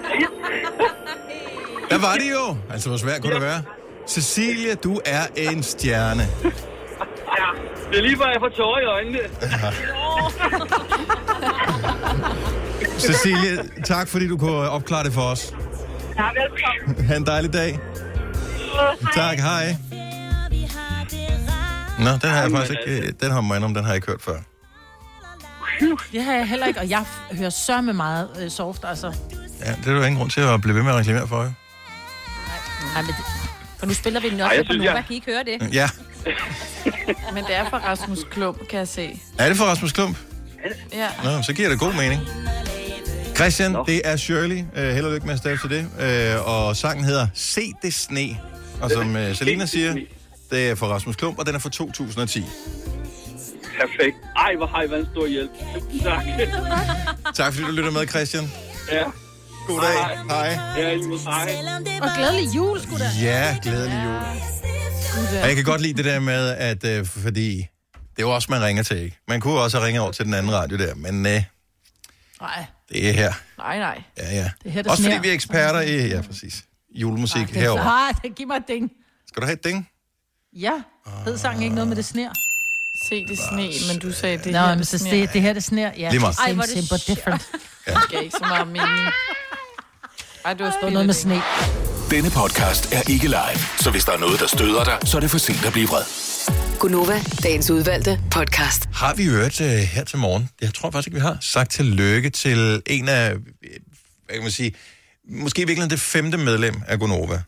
Der var det jo. Altså, hvor svært kunne det være? Cecilia, du er en stjerne. Ja, det er lige før, jeg får tårer i øjnene. Cecilia, tak fordi du kunne opklare det for os. Ja, velkommen. Ha' en dejlig dag. Tak, hej. Vi har det rart. Nå, den har jeg faktisk ikke... øh, Den har man om, den har jeg ikke hørt før. Det har jeg heller ikke, og jeg hører sørme meget øh, soft, altså. Ja, det er jo ingen grund til at blive ved med at reklamere for, jo. Nej, men det, for nu spiller vi den Ej, også jeg på synes, Nova. jeg- Kan I ikke høre det? Ja. Men det er fra Rasmus Klump, kan jeg se. Er det for Rasmus Klump? Ja. Nå, så giver det god mening. Christian, det er Shirley. Uh, held og lykke med at stave til det. Uh, og sangen hedder Se det sne. Og som uh, Selina siger, det er for Rasmus Klump, og den er fra to tusind og ti. Perfekt. Ej, hvor har I været en stor hjælp. Tak. Tak fordi du lytter med, Christian. Ja. God dag. Hej. Ja, i mod hej. Og glædelig jul, sgu da. Ja, glædelig jul. Og jeg kan godt lide det der med, at øh, fordi det er jo også, man ringer til, ikke? Man kunne også have ringet over til den anden radio der, men øh, Nej, det er her. Nej, nej. Ja, ja. det er her, der Også fordi sner. vi er eksperter i, ja, præcis, julemusik Det er herovre. så, ah, det giv mig et ding. Skal du have et ding? Ja, hed sangen ikke noget med det sner? Se det sne, men du sagde det Nå, her, men det så sner. det, det her, det sner. Ja, Lige meget. same, Ej, hvor er det same, but different. Det gav ikke så meget mening. Ej, du har Det var spillet noget med det. sne. Denne podcast er ikke live, så hvis der er noget, der støder dig, så er det for sent at blive vred. Gunova, dagens udvalgte podcast. Har vi hørt uh, her til morgen, jeg tror faktisk ikke, vi har, sagt tillykke til en af, øh, hvad kan man sige, måske virkelig det femte medlem af Gonova.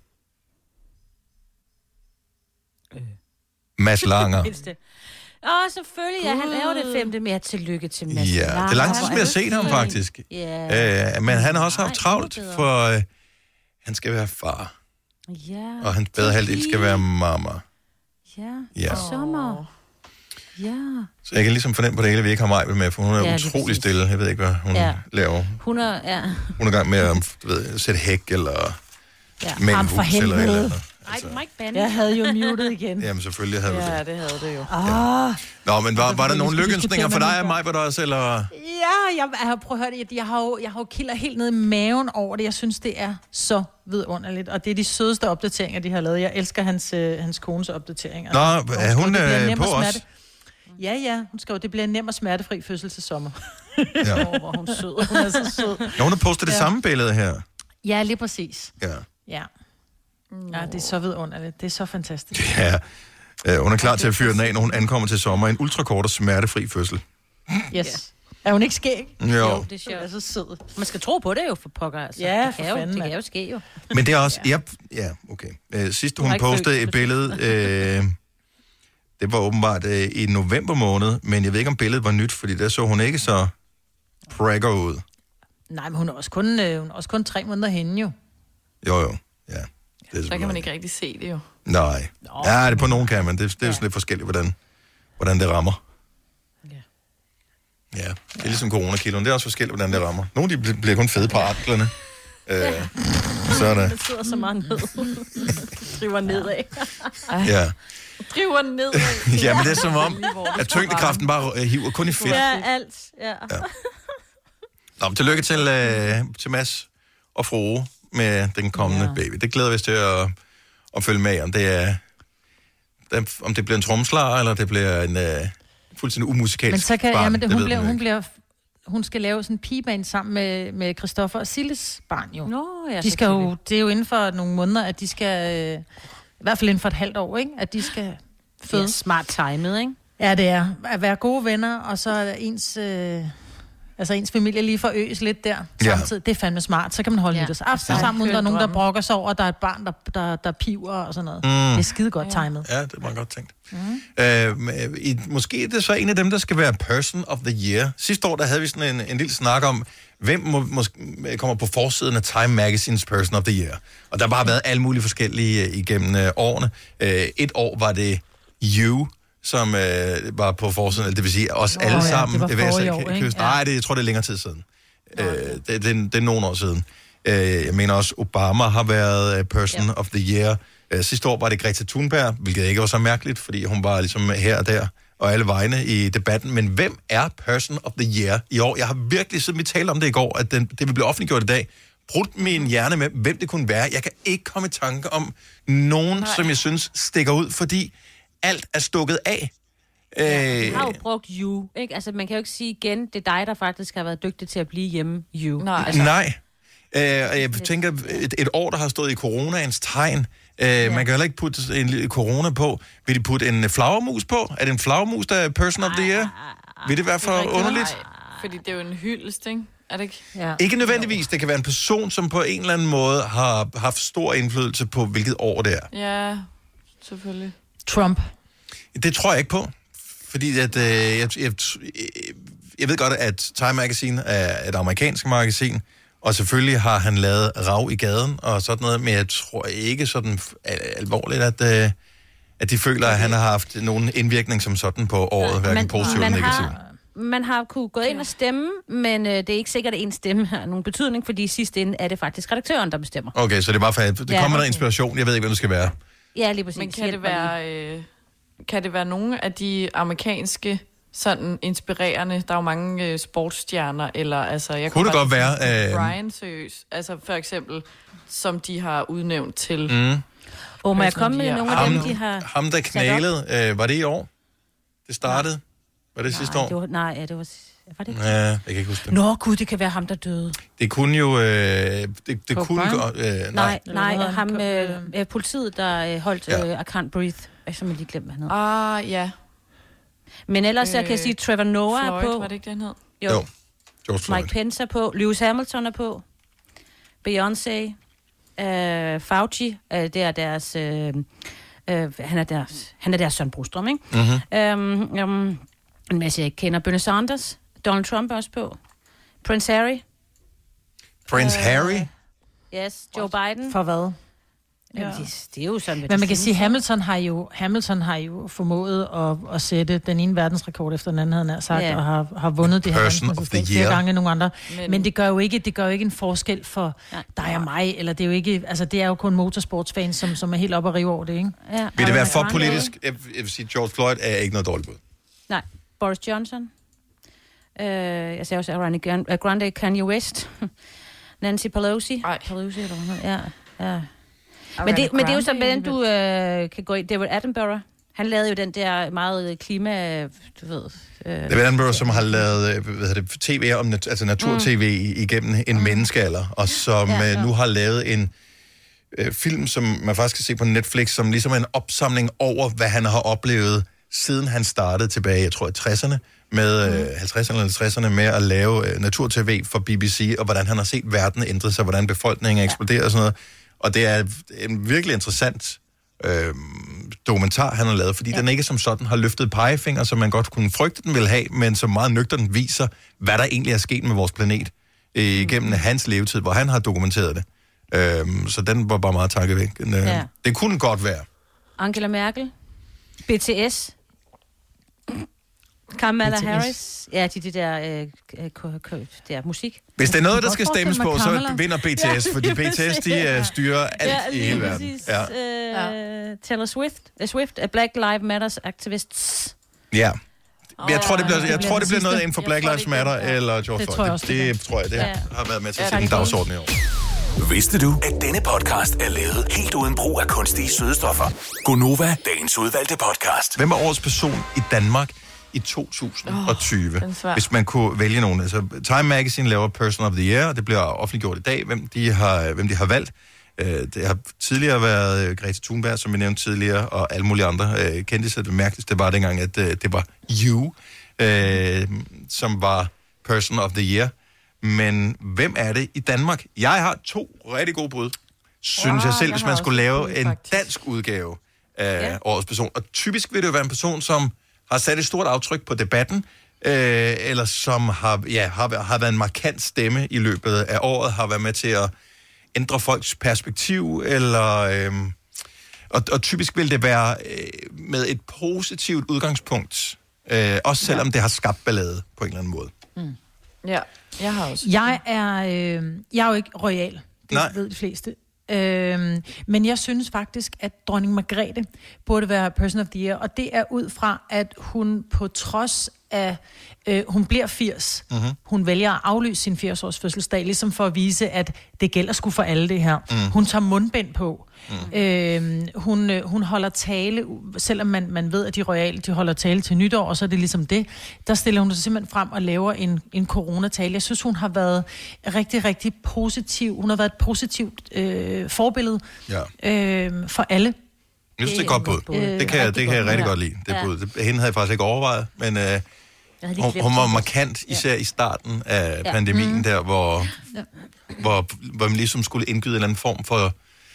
Mads Langer. Åh, selvfølgelig. Ja, han er jo det femte mere. Tillykke til Mads. Ja, det er lang tid, Hvor siden, vi har det set ham fint. faktisk. Ja. Uh, men han har også haft Nej, travlt, det er bedre. for uh, han skal være far, Ja. og hans bedre halvdel skal være mamma. Ja. Ja. Sommer. Ja. Så jeg kan ligesom fornemme på det hele, at vi ikke har Majbel med, for hun er Ja, ja, lige utrolig præcis. stille. Jeg ved ikke, hvad hun Ja. ja. laver. Hun er, ja. Hun er i gang med at du ved, sætte hæk, eller Ja. male Ham for hus, eller et eller helvede. andet. Ej, du må ikke bande. Jeg havde jo muted igen. Jamen, selvfølgelig havde du Ja, det. det havde det jo. Ah. Nå, men var, var der vi nogle skulle lykkeønskninger for diskutere dig, med Majbel, også, eller? Ja, jeg, jeg, prøv at høre det. Jeg har jo, jeg har jo kilder helt ned i maven over det. Jeg synes, det er så vidunderligt. Og det er de sødeste opdateringer, de har lavet. Jeg elsker hans, øh, hans kones opdateringer. Nå, Og er hun skriver, det bliver øh, nem på og os? smerte- Ja, ja. Hun skrev, det bliver en nem og smertefri fødsel til sommer. Ja. Åh, hvor hun er sød. Hun er så sød. Nå, hun har postet det Ja. samme billede her. Ja, lige præcis. Ja. Ja. Ja, det er så vidunderligt. Det er så fantastisk. Ja. Øh, hun er klar til at fyre den af, når hun ankommer til sommer. En ultrakort og smertefri fødsel. Yes. Er hun ikke skæg? Jo. Det er Hun er sjovt. så sød. Man skal tro på det jo, for pokker. Altså. Ja, det for kan jo, fanden, det mand. kan jo ske jo. Men det er også... Ja, ja okay. Øh, sidst har hun ikke postede følt et billede... Øh, det var åbenbart øh, i november måned, men jeg ved ikke, om billedet var nyt, fordi der så hun ikke så bragger ud. Nej, men hun er også kun, øh, hun er også kun tre måneder henne jo. Jo, jo. Ja. Det er Der kan man ikke rigtig se det jo. Nej. Ja, det på nogen kan man. Det, det er jo sådan lidt forskelligt, hvordan, hvordan det rammer. Ja, det er ligesom coronakiloen. Det er også forskelligt, hvordan det rammer. Nogle de bl- bliver kun fede på arklerne. Øh, så er det. Det sidder så meget ned. Driver nedad. Ja. Driver ned. Ja, men det er som om, at tyngdekraften bare øh, hiver kun i fedt. Ja, alt. Ja. Nå, men tillykke til, øh, til Mads og Frue med den kommende ja. baby. Det glæder vi os til at, at følge med i, om det er, om det bliver en trommeslager, eller det bliver en øh, fuldstændig umusikalsk Men så kan, barn. ja, men det, Det hun, ved bliver, man hun, ikke. bliver, hun skal lave sådan en pigebane sammen med, med Christoffer og Silles barn jo. Nå, ja, De skal jo, det er jo inden for nogle måneder, at de skal, øh, i hvert fald inden for et halvt år, ikke? At de skal føde. Det er smart timet, ikke? Ja, det er. At være gode venner, og så er ens, øh, altså ens familie lige for øs lidt der Ja. samtidig. Det er fandme smart. Så kan man holde Ja. ja. nytårsaften Ja. sammen, uden der er nogen, der Drømme. brokker sig over, at der er et barn, der, der, der piver og sådan noget. Mm. Det er skide godt timet. Ja, det er meget godt tænkt. Mm. Øh, men, i, måske er det så en af dem, der skal være Person of the Year. Sidste år, der havde vi sådan en, en lille snak om, hvem må, måske kommer på forsiden af Time Magazines Person of the Year. Og der har bare været alle mulige forskellige øh, igennem øh, årene. Øh, et år var det You, som øh, var på forsiden, eller det vil sige os Nå, alle ja, sammen. det var Jeg ved, jeg forrige ikke- år, ikke? kyst- Ja. Nej, det, jeg tror, det er længere tid siden. Øh, det, det, det er nogle år siden. Øh, jeg mener også, Obama har været øh, Person ja. of the Year. Øh, sidste år var det Greta Thunberg, hvilket ikke var så mærkeligt, fordi hun var ligesom her og der, og alle vegne i debatten. Men hvem er Person of the Year i år? Jeg har virkelig, siden vi talte om det i går, at den, det vil blive offentliggjort i dag, brudt min hjerne med, hvem det kunne være. Jeg kan ikke komme i tanke om nogen, Nej. som jeg synes stikker ud, fordi alt er stukket af. Øh, Jeg har jo brugt you, ikke? Altså, man kan jo ikke sige igen, det er dig, der faktisk har været dygtig til at blive hjemme, you. Nej. Altså, Nej. Øh, og jeg tænker, et, et år, der har stået i coronaens tegn, øh, ja. man kan heller ikke putte en lille corona på. Vil de putte en flagermus på? Er det en flagermus, der er Person of the Year? Vil det være for Det er underligt? Nej, fordi det er jo en hyldest, ikke? Er det ikke? Ja. Ikke nødvendigvis. Det kan være en person, som på en eller anden måde har haft stor indflydelse på, hvilket år det er. Ja, selvfølgelig. Trump. Det tror jeg ikke på. Fordi at, øh, jeg, jeg, jeg ved godt, at Time Magazine er et amerikansk magasin, og selvfølgelig har han lavet rav i gaden og sådan noget, men jeg tror ikke sådan alvorligt, at, øh, at de føler, at han har haft nogen indvirkning som sådan på året, hverken positiv eller negativ. har, man har kunne gå ind og stemme, men øh, det er ikke sikkert, at en stemme har nogen betydning, fordi i sidste ende er det faktisk redaktøren, der bestemmer. Okay, så det er bare for, det Ja, kommer der okay. inspiration. Jeg ved ikke, hvad det skal være. Ja, lige præcis. Men kan Hjælp det mig lige. være, øh, kan det være nogle af de amerikanske sådan inspirerende, der er jo mange øh, sportsstjerner, eller altså... Jeg Kunne det bare godt lige være, tænke på øh, Brian seriøs, altså for eksempel, som de har udnævnt til... Mm. Og må jeg Person komme of the med Year. nogle af Ham, dem, de har... ham der knælede, øh, var det i år? det startede? Var det nej, sidste år? Det var, nej, ja, det var... Var det ikke? Ja, jeg kan ikke huske det. Nå gud, det kan være ham, der døde. Det kunne jo... Øh, det det kunne gå... Øh, nej. Nej, nej, ham, øh, øh, politiet, der øh, holdt Ja. øh, I Can't Breathe. Jeg har lige glemt, hvad han hed. Ah, ja. Men ellers øh, kan jeg sige, Trevor Noah Floyd, er på. var det ikke, det han hed? Jo. Jo. George Floyd. Mike Pence er på. Lewis Hamilton er på. Beyoncé. Øh, Fauci. Øh, det er deres... Øh, øh, han, er deres han er deres Søren Brostrøm, ikke? Mm-hmm. Øhm, øhm, en masse, jeg ikke kender. Bernie Sanders. Donald Trump er også på. Prince Harry. Prince øh, Harry? Yes. Joe Biden. For hvad? Ja. Jamen, det, det er jo sådan, hvad Men man det kan synes, sige, ikke? Hamilton har jo Hamilton har jo formået at, at sætte den ene verdensrekord efter den anden, havde han sagt, Ja. og har, har vundet det her Person of the verdensmesterskab year. flere gange end nogle andre. Men- Men det gør jo ikke, det gør jo ikke en forskel for Nej. dig og mig, eller det er jo ikke, altså det er jo kun motorsportsfans, som, som er helt oppe og rive over det, ikke? Ja. Vil det være for Grande. politisk? Jeg, jeg vil sige, George Floyd er ikke noget dårligt bud. Nej. Boris Johnson. Øh, jeg sagde også Ariana Grande, Grande, Kanye West. Nancy Pelosi. Ej. Pelosi, eller hvad hun hedder. Ja, ja. Men det, men det er jo så, hvordan du øh, kan gå ind. David Attenborough, han lavede jo den der meget klima, du ved... Øh, Det er Attenborough, som har lavet øh, hvad hedder det, tv om nat- altså natur-tv mm. igennem en mm. menneskealder, og som Ja, ja, ja. øh, nu har lavet en øh, film, som man faktisk kan se på Netflix, som ligesom er en opsamling over, hvad han har oplevet, siden han startede tilbage, jeg tror i tresserne, med øh, halvtredserne eller tresserne, med at lave øh, natur-tv for B B C, og hvordan han har set verden ændre sig, hvordan befolkningen er eksploderet og sådan noget. Og det er en virkelig interessant øh, dokumentar, han har lavet, fordi ja. den ikke som sådan har løftet pegefinger, som man godt kunne frygte, den vil have, men som meget nøgternt viser, hvad der egentlig er sket med vores planet øh, igennem mm. hans levetid, hvor han har dokumenteret det. Øh, så den var bare meget tankevækkende. Øh, Ja. Det kunne godt være. Angela Merkel. B T S. Kamala B T S. Harris. Ja, de, de der, øh, øh, k- k- der musik. Hvis det er noget, der godt skal forestille stemmes mig på, så Kamala. vinder B T S, fordi B T S, de uh, styrer alt i lige hele verden. præcis. Ja. Øh, Taylor Swift. Uh, Swift, uh, Black Lives Matters activists. Ja. Jeg tror, det bliver, det jeg bliver tror, den det bliver noget sidste. inden for Jeg Black tror, Lives det er Matter den, ja. eller George Det tror Floyd. jeg også, Det, det det tror jeg, det Ja. har været med til at Ja, sætte en det er dagsorden i år. Vidste du, at denne podcast er lavet helt uden brug af kunstige sødestoffer? Gonova, dagens udvalgte podcast. Hvem er årets person i Danmark i to tusind og tyve? den er svær. Hvis man kunne vælge nogen. Altså, Time Magazine laver Person of the Year, og det bliver offentliggjort i dag, hvem de har, hvem de har valgt. Øh, Det har tidligere været øh, Greta Thunberg, som vi nævnte tidligere, og alle mulige andre øh, kendte sig. Det mærkeligste var dengang, at øh, det var You, øh, som var Person of the Year. Men hvem er det i Danmark? Jeg har to rigtig gode bud, synes Wow, jeg selv, jeg hvis har man også skulle et lave bud, en faktisk. dansk udgave af Ja. årets person. Og typisk vil det jo være en person, som har sat et stort aftryk på debatten, øh, eller som har, ja, har, har været en markant stemme i løbet af året, har været med til at ændre folks perspektiv, eller... Øh, og, og typisk vil det være øh, med et positivt udgangspunkt, øh, også selvom ja. det har skabt ballade på en eller anden måde. Ja, jeg har også. Jeg er, øh, jeg er jo ikke royal, det Nej. ved de fleste. Øhm, men jeg synes faktisk, at dronning Margrethe burde være Person of the Year, og det er ud fra, at hun på trods af, øh, hun bliver firs, Mhm. mm-hmm. hun vælger at aflyse sin firs-års fødselsdag, ligesom for at vise, at det gælder sgu for alle det her. Mm. Hun tager mundbind på. Mm. Øhm, hun, øh, hun holder tale, selvom man, man ved, at de royale, de holder tale til nytår, og så er det ligesom det. Der stiller hun sig simpelthen frem og laver en, en coronatale. Jeg synes, hun har været rigtig, rigtig positiv. Hun har været et positivt øh, forbillede Ja. øh, for alle. Jeg synes, det er et godt bud. Øh, Det kan, jeg, det rigtig kan jeg godt rigtig bud, godt lide. Det ja. bud. Det, hende havde jeg faktisk ikke overvejet, men øh, Jeg havde lige hun, glemt hun var det. markant, især i starten af Ja. pandemien, mm. der hvor, hvor, hvor man ligesom skulle indgyde en eller anden form for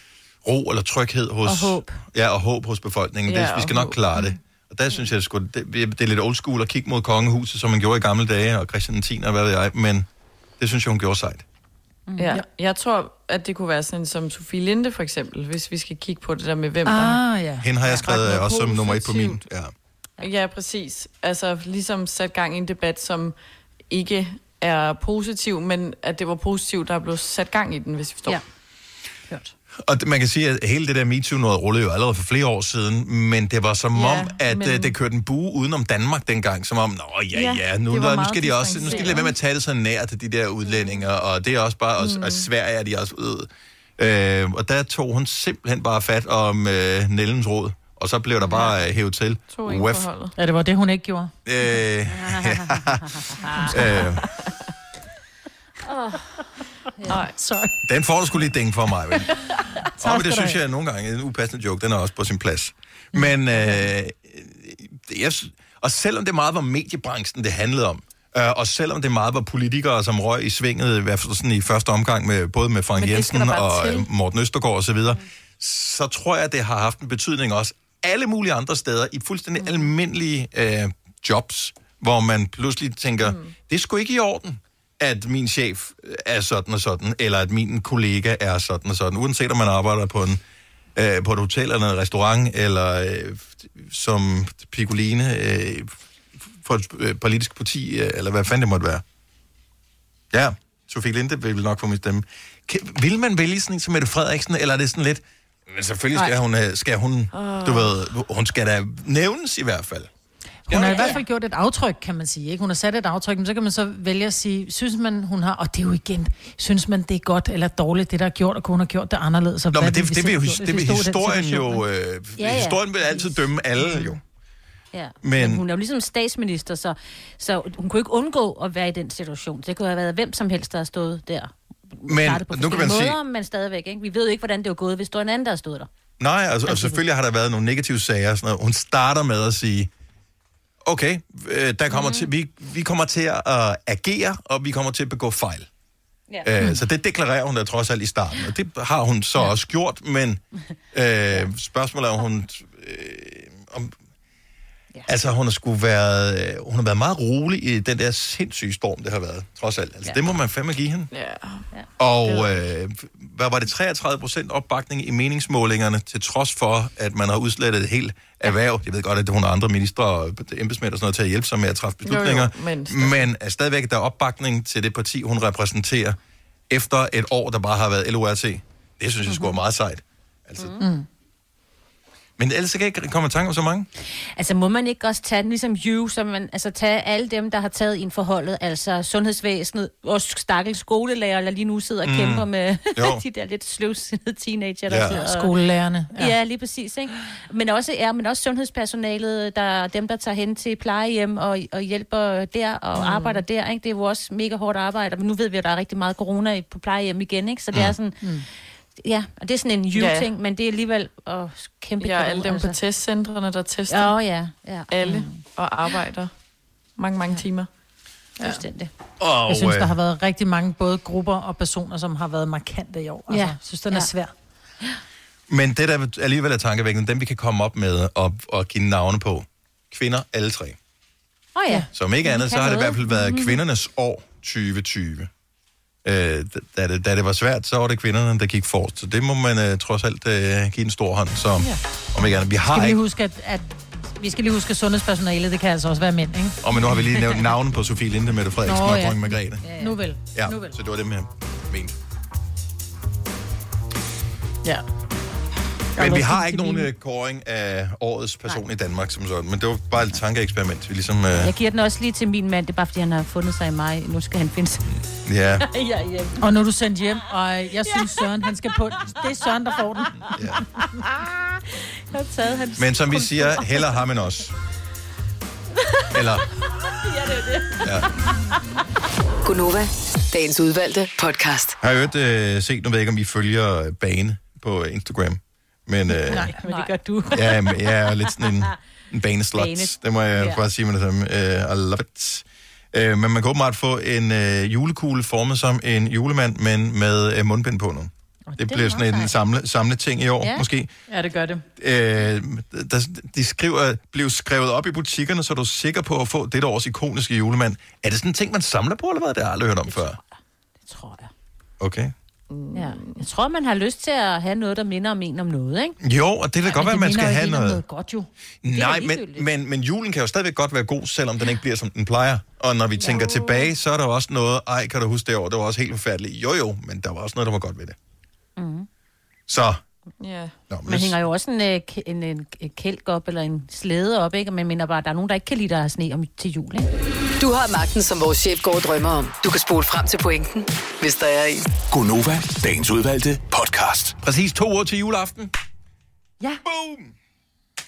ro eller tryghed hos... Og håb. Ja, og håb hos befolkningen. Ja, Det, vi og skal nok håb. klare det. Og der synes jeg, det, det, det er lidt old school at kigge mod kongehuset, som man gjorde i gamle dage, og Christian den tiende og hvad ved jeg, men det synes jeg, hun gjorde sejt. Ja. Jeg tror, at det kunne være sådan som Sofie Linde, for eksempel, hvis vi skal kigge på det der med, hvem der... Ah, ja. Hende har jeg skrevet noget også som nummer et på min. positivt. Ja. Ja, præcis. Altså ligesom sat gang i en debat, som ikke er positiv, men at det var positivt, der blev sat gang i den, hvis vi forstår. Ja. Hørt. Og det- man kan sige, at hele det der MeToo-noget rullede jo allerede for flere år siden, men det var som Ja, om, at men- men... det kørte en bue udenom Danmark dengang, som om, nå ja, Ja, ja, nu, det var nu meget skal de også, nu skal de lade være med at tage det så nært til de der udlændinger, og det er også bare, og, og Sverige er de også ud. Øh, og der tog hun simpelthen bare fat om øh, Nellens råd, og så blev der bare ja. hævet til. To ikke forholdet. Ja, det var det, hun ikke gjorde. Øh, ja. øh, Oh. Nej, sorry. Den får du sgu lige ding for mig, vel? Og det synes jeg at nogle gange er en upassende joke. Den er også på sin plads. Men, øh, jeg, og selvom det meget var mediebranchen, det handlede om, øh, og selvom det meget var politikere, som røg i svinget, i hvert fald sådan i første omgang, med, både med Frank Jensen og til. Morten Østergaard osv., mm. så tror jeg, det har haft en betydning også alle mulige andre steder, i fuldstændig mm. almindelige øh, jobs, hvor man pludselig tænker, mm. det er sgu ikke i orden, at min chef er sådan og sådan, eller at min kollega er sådan og sådan, uanset om man arbejder på, en, øh, på et hotel eller en restaurant, eller øh, som Piccoline øh, for et øh, politisk parti, øh, eller hvad fanden det måtte være. Ja, Sofie Linde vil nok få min stemme. Vil man vælge sådan en som Mette Frederiksen, eller er det sådan lidt, men selvfølgelig skal hun, skal hun, du ved, hun skal da nævnes i hvert fald. Hun har i hvert fald gjort et aftryk, kan man sige. Ikke? Hun har sat et aftryk, men så kan man så vælge at sige, synes man, hun har, og det er jo igen, synes man, det er godt eller dårligt, det der er gjort, og hun har gjort det anderledes. Nå, men det, det, vil, det vil historien jo, øh, ja, ja. historien vil altid dømme alle jo. Ja. Men, men hun er jo ligesom statsminister, så, så hun kunne ikke undgå at være i den situation. Det kunne have været hvem som helst, der har stået der. Men nu kan man måder, sige... men stadigvæk, ikke? Vi ved ikke, hvordan det var gået, hvis der var en anden, der stod der. Nej, altså, og selvfølgelig har der været nogle negative sager. Sådan noget. Hun starter med at sige, okay, øh, der kommer mm. til, vi, vi kommer til at agere, og vi kommer til at begå fejl. Ja. Øh, så det deklarerer hun da trods alt i starten, og det har hun så ja. også gjort, men øh, spørgsmålet er, om hun... Øh, om, ja. Altså, hun har sgu været, hun har været meget rolig i den der sindssyge storm, det har været, trods alt. Altså, ja. det må man fandme give hende. Ja. Ja. Og øh, hvad var det, treogtredive procent opbakning i meningsmålingerne, til trods for, at man har udslettet et helt erhverv. Jeg ved godt, at hun har andre ministre og embedsmænd og sådan noget til at hjælpe sig med at træffe beslutninger. Jo, jo, men, men er stadigvæk der opbakning til det parti, hun repræsenterer, efter et år, der bare har været L O R T. Det synes jeg mm-hmm. sgu er meget sejt. Altså... Mm. Men ellers kan jeg ikke komme i tanke om så mange. Altså må man ikke også tage den ligesom you, så man, altså tage alle dem, der har taget ind forholdet, altså sundhedsvæsenet, og stakkels skolelærer, der lige nu sidder og mm. kæmper med de der lidt sløvsindede teenager, der ja. sidder. Skolelærerne. Ja. ja, lige præcis, ikke? Men også, ja, men også sundhedspersonalet, der dem, der tager hen til plejehjem og, og hjælper der og mm. arbejder der, ikke? Det er jo også mega hårdt arbejde, men nu ved vi, at der er rigtig meget corona på plejehjem igen, ikke? Så det mm. er sådan... Mm. Ja, og det er sådan en you-ting, ja. Men det er alligevel åh, kæmpe... Ja, alle dem altså. På testcentrene, der tester. Ja, ja, ja. Alle mm. og arbejder mange, mange ja. timer. Fuldstændig. Ja. Jeg synes, der har været rigtig mange både grupper og personer, som har været markante i år. Altså, ja. Jeg synes, den er svær. Men det, der alligevel er tankevækkende, dem vi kan komme op med og, og give navne på. Kvinder, alle tre. Åh oh, ja. Som ikke andet, så har det i hvert fald været mm-hmm. kvindernes år tyve tyve. Øh, da, det, da det var svært, så var det kvinderne, der gik forrest. Så det må man uh, trods alt uh, give en stor hånd. Så, ja. om ikke andet. Vi har skal vi ikke... huske, at, at vi skal lige huske, at sundhedspersonalet, det kan altså også være mænd, ikke? Og men nu har vi lige nævnt navnen på Sofie Linde, Mette Frederiksen og Dronning Margrethe. Ja, ja. Nu vel. Ja, nu vel. Så det var dem, jeg mente. Ja. Men vi har ikke nogen kåring af årets person Nej. i Danmark som sådan, men det var bare et tankeeksperiment. Vi ligesom, uh... Jeg giver den også lige til min mand, det er bare fordi, han har fundet sig i mig. Nu skal han finde sig. Ja. ja, ja. Og nu er du sendt hjem, og jeg synes Søren, han skal på... Det er Søren, der får den. Ja. Jeg har taget hans... Men som vi siger, heller har man også. Eller... ja, det er det. Ja. Gunova, dagens udvalgte podcast. Har jeg hørt øh, set, nu ved jeg ikke, om I følger Bane på Instagram. Men, øh, Nej, men det gør du. ja, men jeg er lidt sådan en, en baneslut. Bane. Det må jeg yeah. bare sige med det samme. Uh, I love it. Uh, men man kan åbenbart få en uh, julekugle formet som en julemand, men med uh, mundbind på nu. Oh, det, det bliver sådan en samle, samle ting i år, ja. måske. Ja, det gør det. Uh, der, de skriver, blev skrevet op i butikkerne, så er du sikker på at få dette års ikoniske julemand. Er det sådan en ting, man samler på, eller hvad? Det har jeg aldrig hørt om det før. Tror jeg. Det tror jeg. Okay. Ja, jeg tror, man har lyst til at have noget, der minder om en om noget, ikke? Jo, og det kan godt være, at man skal have noget. noget godt, jo. Nej, men, men, men julen kan jo stadigvæk godt være god, selvom den ikke bliver, som den plejer. Og når vi tænker jo. tilbage, så er der også noget, ej, kan du huske det år, det var også helt forfærdeligt. Jo, jo, men der var også noget, der var godt ved det. Mm. Så... Yeah. Nå, man hænger jo også en, en, en, en kælk op, eller en slæde op, ikke? Og man mener bare, der er nogen, der ikke kan lide, der er sne om til jul, ikke? Du har magten, som vores chef går og drømmer om. Du kan spole frem til pointen, hvis der er en. Gunova, dagens udvalgte podcast. Præcis to uger til juleaften. Ja. Boom!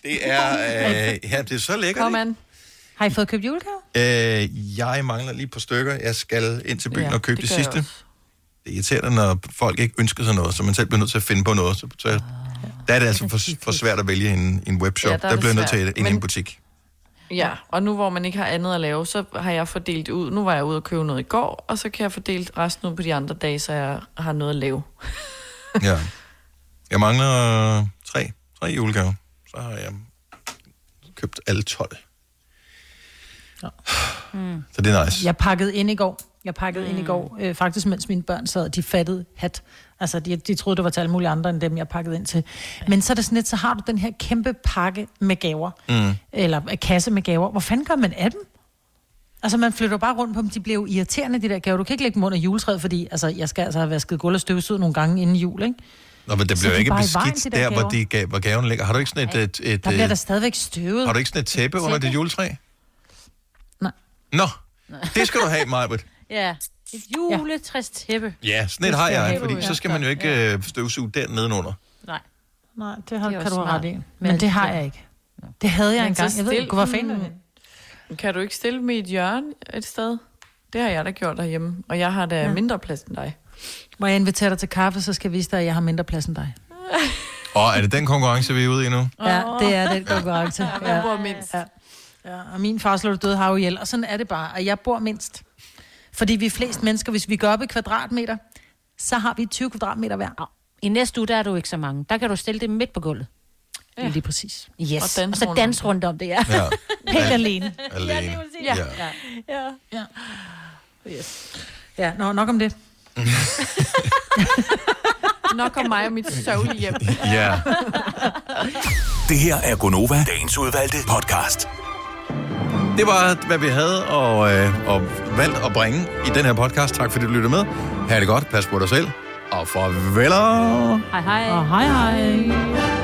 Det er, øh, ja, det er så lækkert. Kom an. Har I fået købt julegave? Øh, jeg mangler lige et par stykker. Jeg skal ind til byen Ja, og købe det det gør jeg sidste. også. Det er irriterende, når folk ikke ønsker sig noget, så man selv bliver nødt til at finde på noget. Så, så der er det altså for, for svært at vælge en, en webshop. Ja, Ja, der der, er der det bliver nødt svært. til en, Men- en butik. Ja, og nu hvor man ikke har andet at lave, så har jeg fordelt det ud. Nu var jeg ude og købe noget i går, og så kan jeg fordele resten ud på de andre dage, så jeg har noget at lave. Ja. Jeg mangler tre, tre julegaver. Så har jeg købt alle tolv. Ja. Mm. Så det er nice. Jeg pakkede ind i går. Jeg pakkede mm. ind i går, øh, faktisk mens mine børn sad, de fattede hat. Altså, de, de troede, det var til alle mulige andre end dem, jeg pakkede ind til. Men så er det sådan lidt, så har du den her kæmpe pakke med gaver. Mm. Eller øh, kasse med gaver. Hvor fanden gør man af dem? Altså, man flytter bare rundt på dem. De bliver jo irriterende, de der gaver. Du kan ikke lægge dem under juletræet, fordi altså, jeg skal altså have vasket gulv og støvsud nogle gange inden jul, ikke? Nå, men det Så bliver de jo ikke bare i vejen, beskidt de der der, hvor, gaver. de gav, hvor gaven ligger. Har du ikke sådan et... et, et, Der bliver et der stadigvæk støvet. har du ikke sådan et tæppe under dit juletræ? Nej. Nå, det skal du have, Majbrit. Ja, et juletræstæppe. Ja, sådan et har jeg, fordi så skal man jo ikke øh, støvsuge der nedenunder. Nej. Nej, det, har, Det er kan også du have ret smart. i. Men det har jeg ikke. Det havde jeg Men så engang. Jeg ved stil ikke, hvor fanden dem- er det? Kan du ikke stille dem i et hjørne et sted? Det har jeg da gjort derhjemme, og jeg har da ja. mindre plads end dig. Må jeg invitere dig til kaffe, så skal jeg vise dig, at jeg har mindre plads end dig. Og er det den konkurrence, vi er ude i nu? Ja, det er det, du går til. Ja. Jeg bor mindst. Ja. Ja, og min far slog døde har jo ihjel, og sådan er det bare, at jeg bor mindst. Fordi vi er flest mennesker, hvis vi går op i kvadratmeter, så har vi tyve kvadratmeter hver. I næste uge, der er du ikke så mange. Der kan du stille det midt på gulvet. Ja. Lige præcis. Yes. Og Og, danse og så rundt dans rundt om det, ja. Ja, Helt alene. alene. Ja. Ja. ja. Ja. Ja. Yes. Ja, nå, nok om det. Nok om mig og mit sørgelige hjem. Ja. Det her er Gonova, dagens udvalgte podcast. Det var, hvad vi havde og, øh, og valgt at bringe i den her podcast. Tak fordi du lyttede med. Ha' det godt. Pas på dig selv. Og farveler. Hej hej. Og hej hej.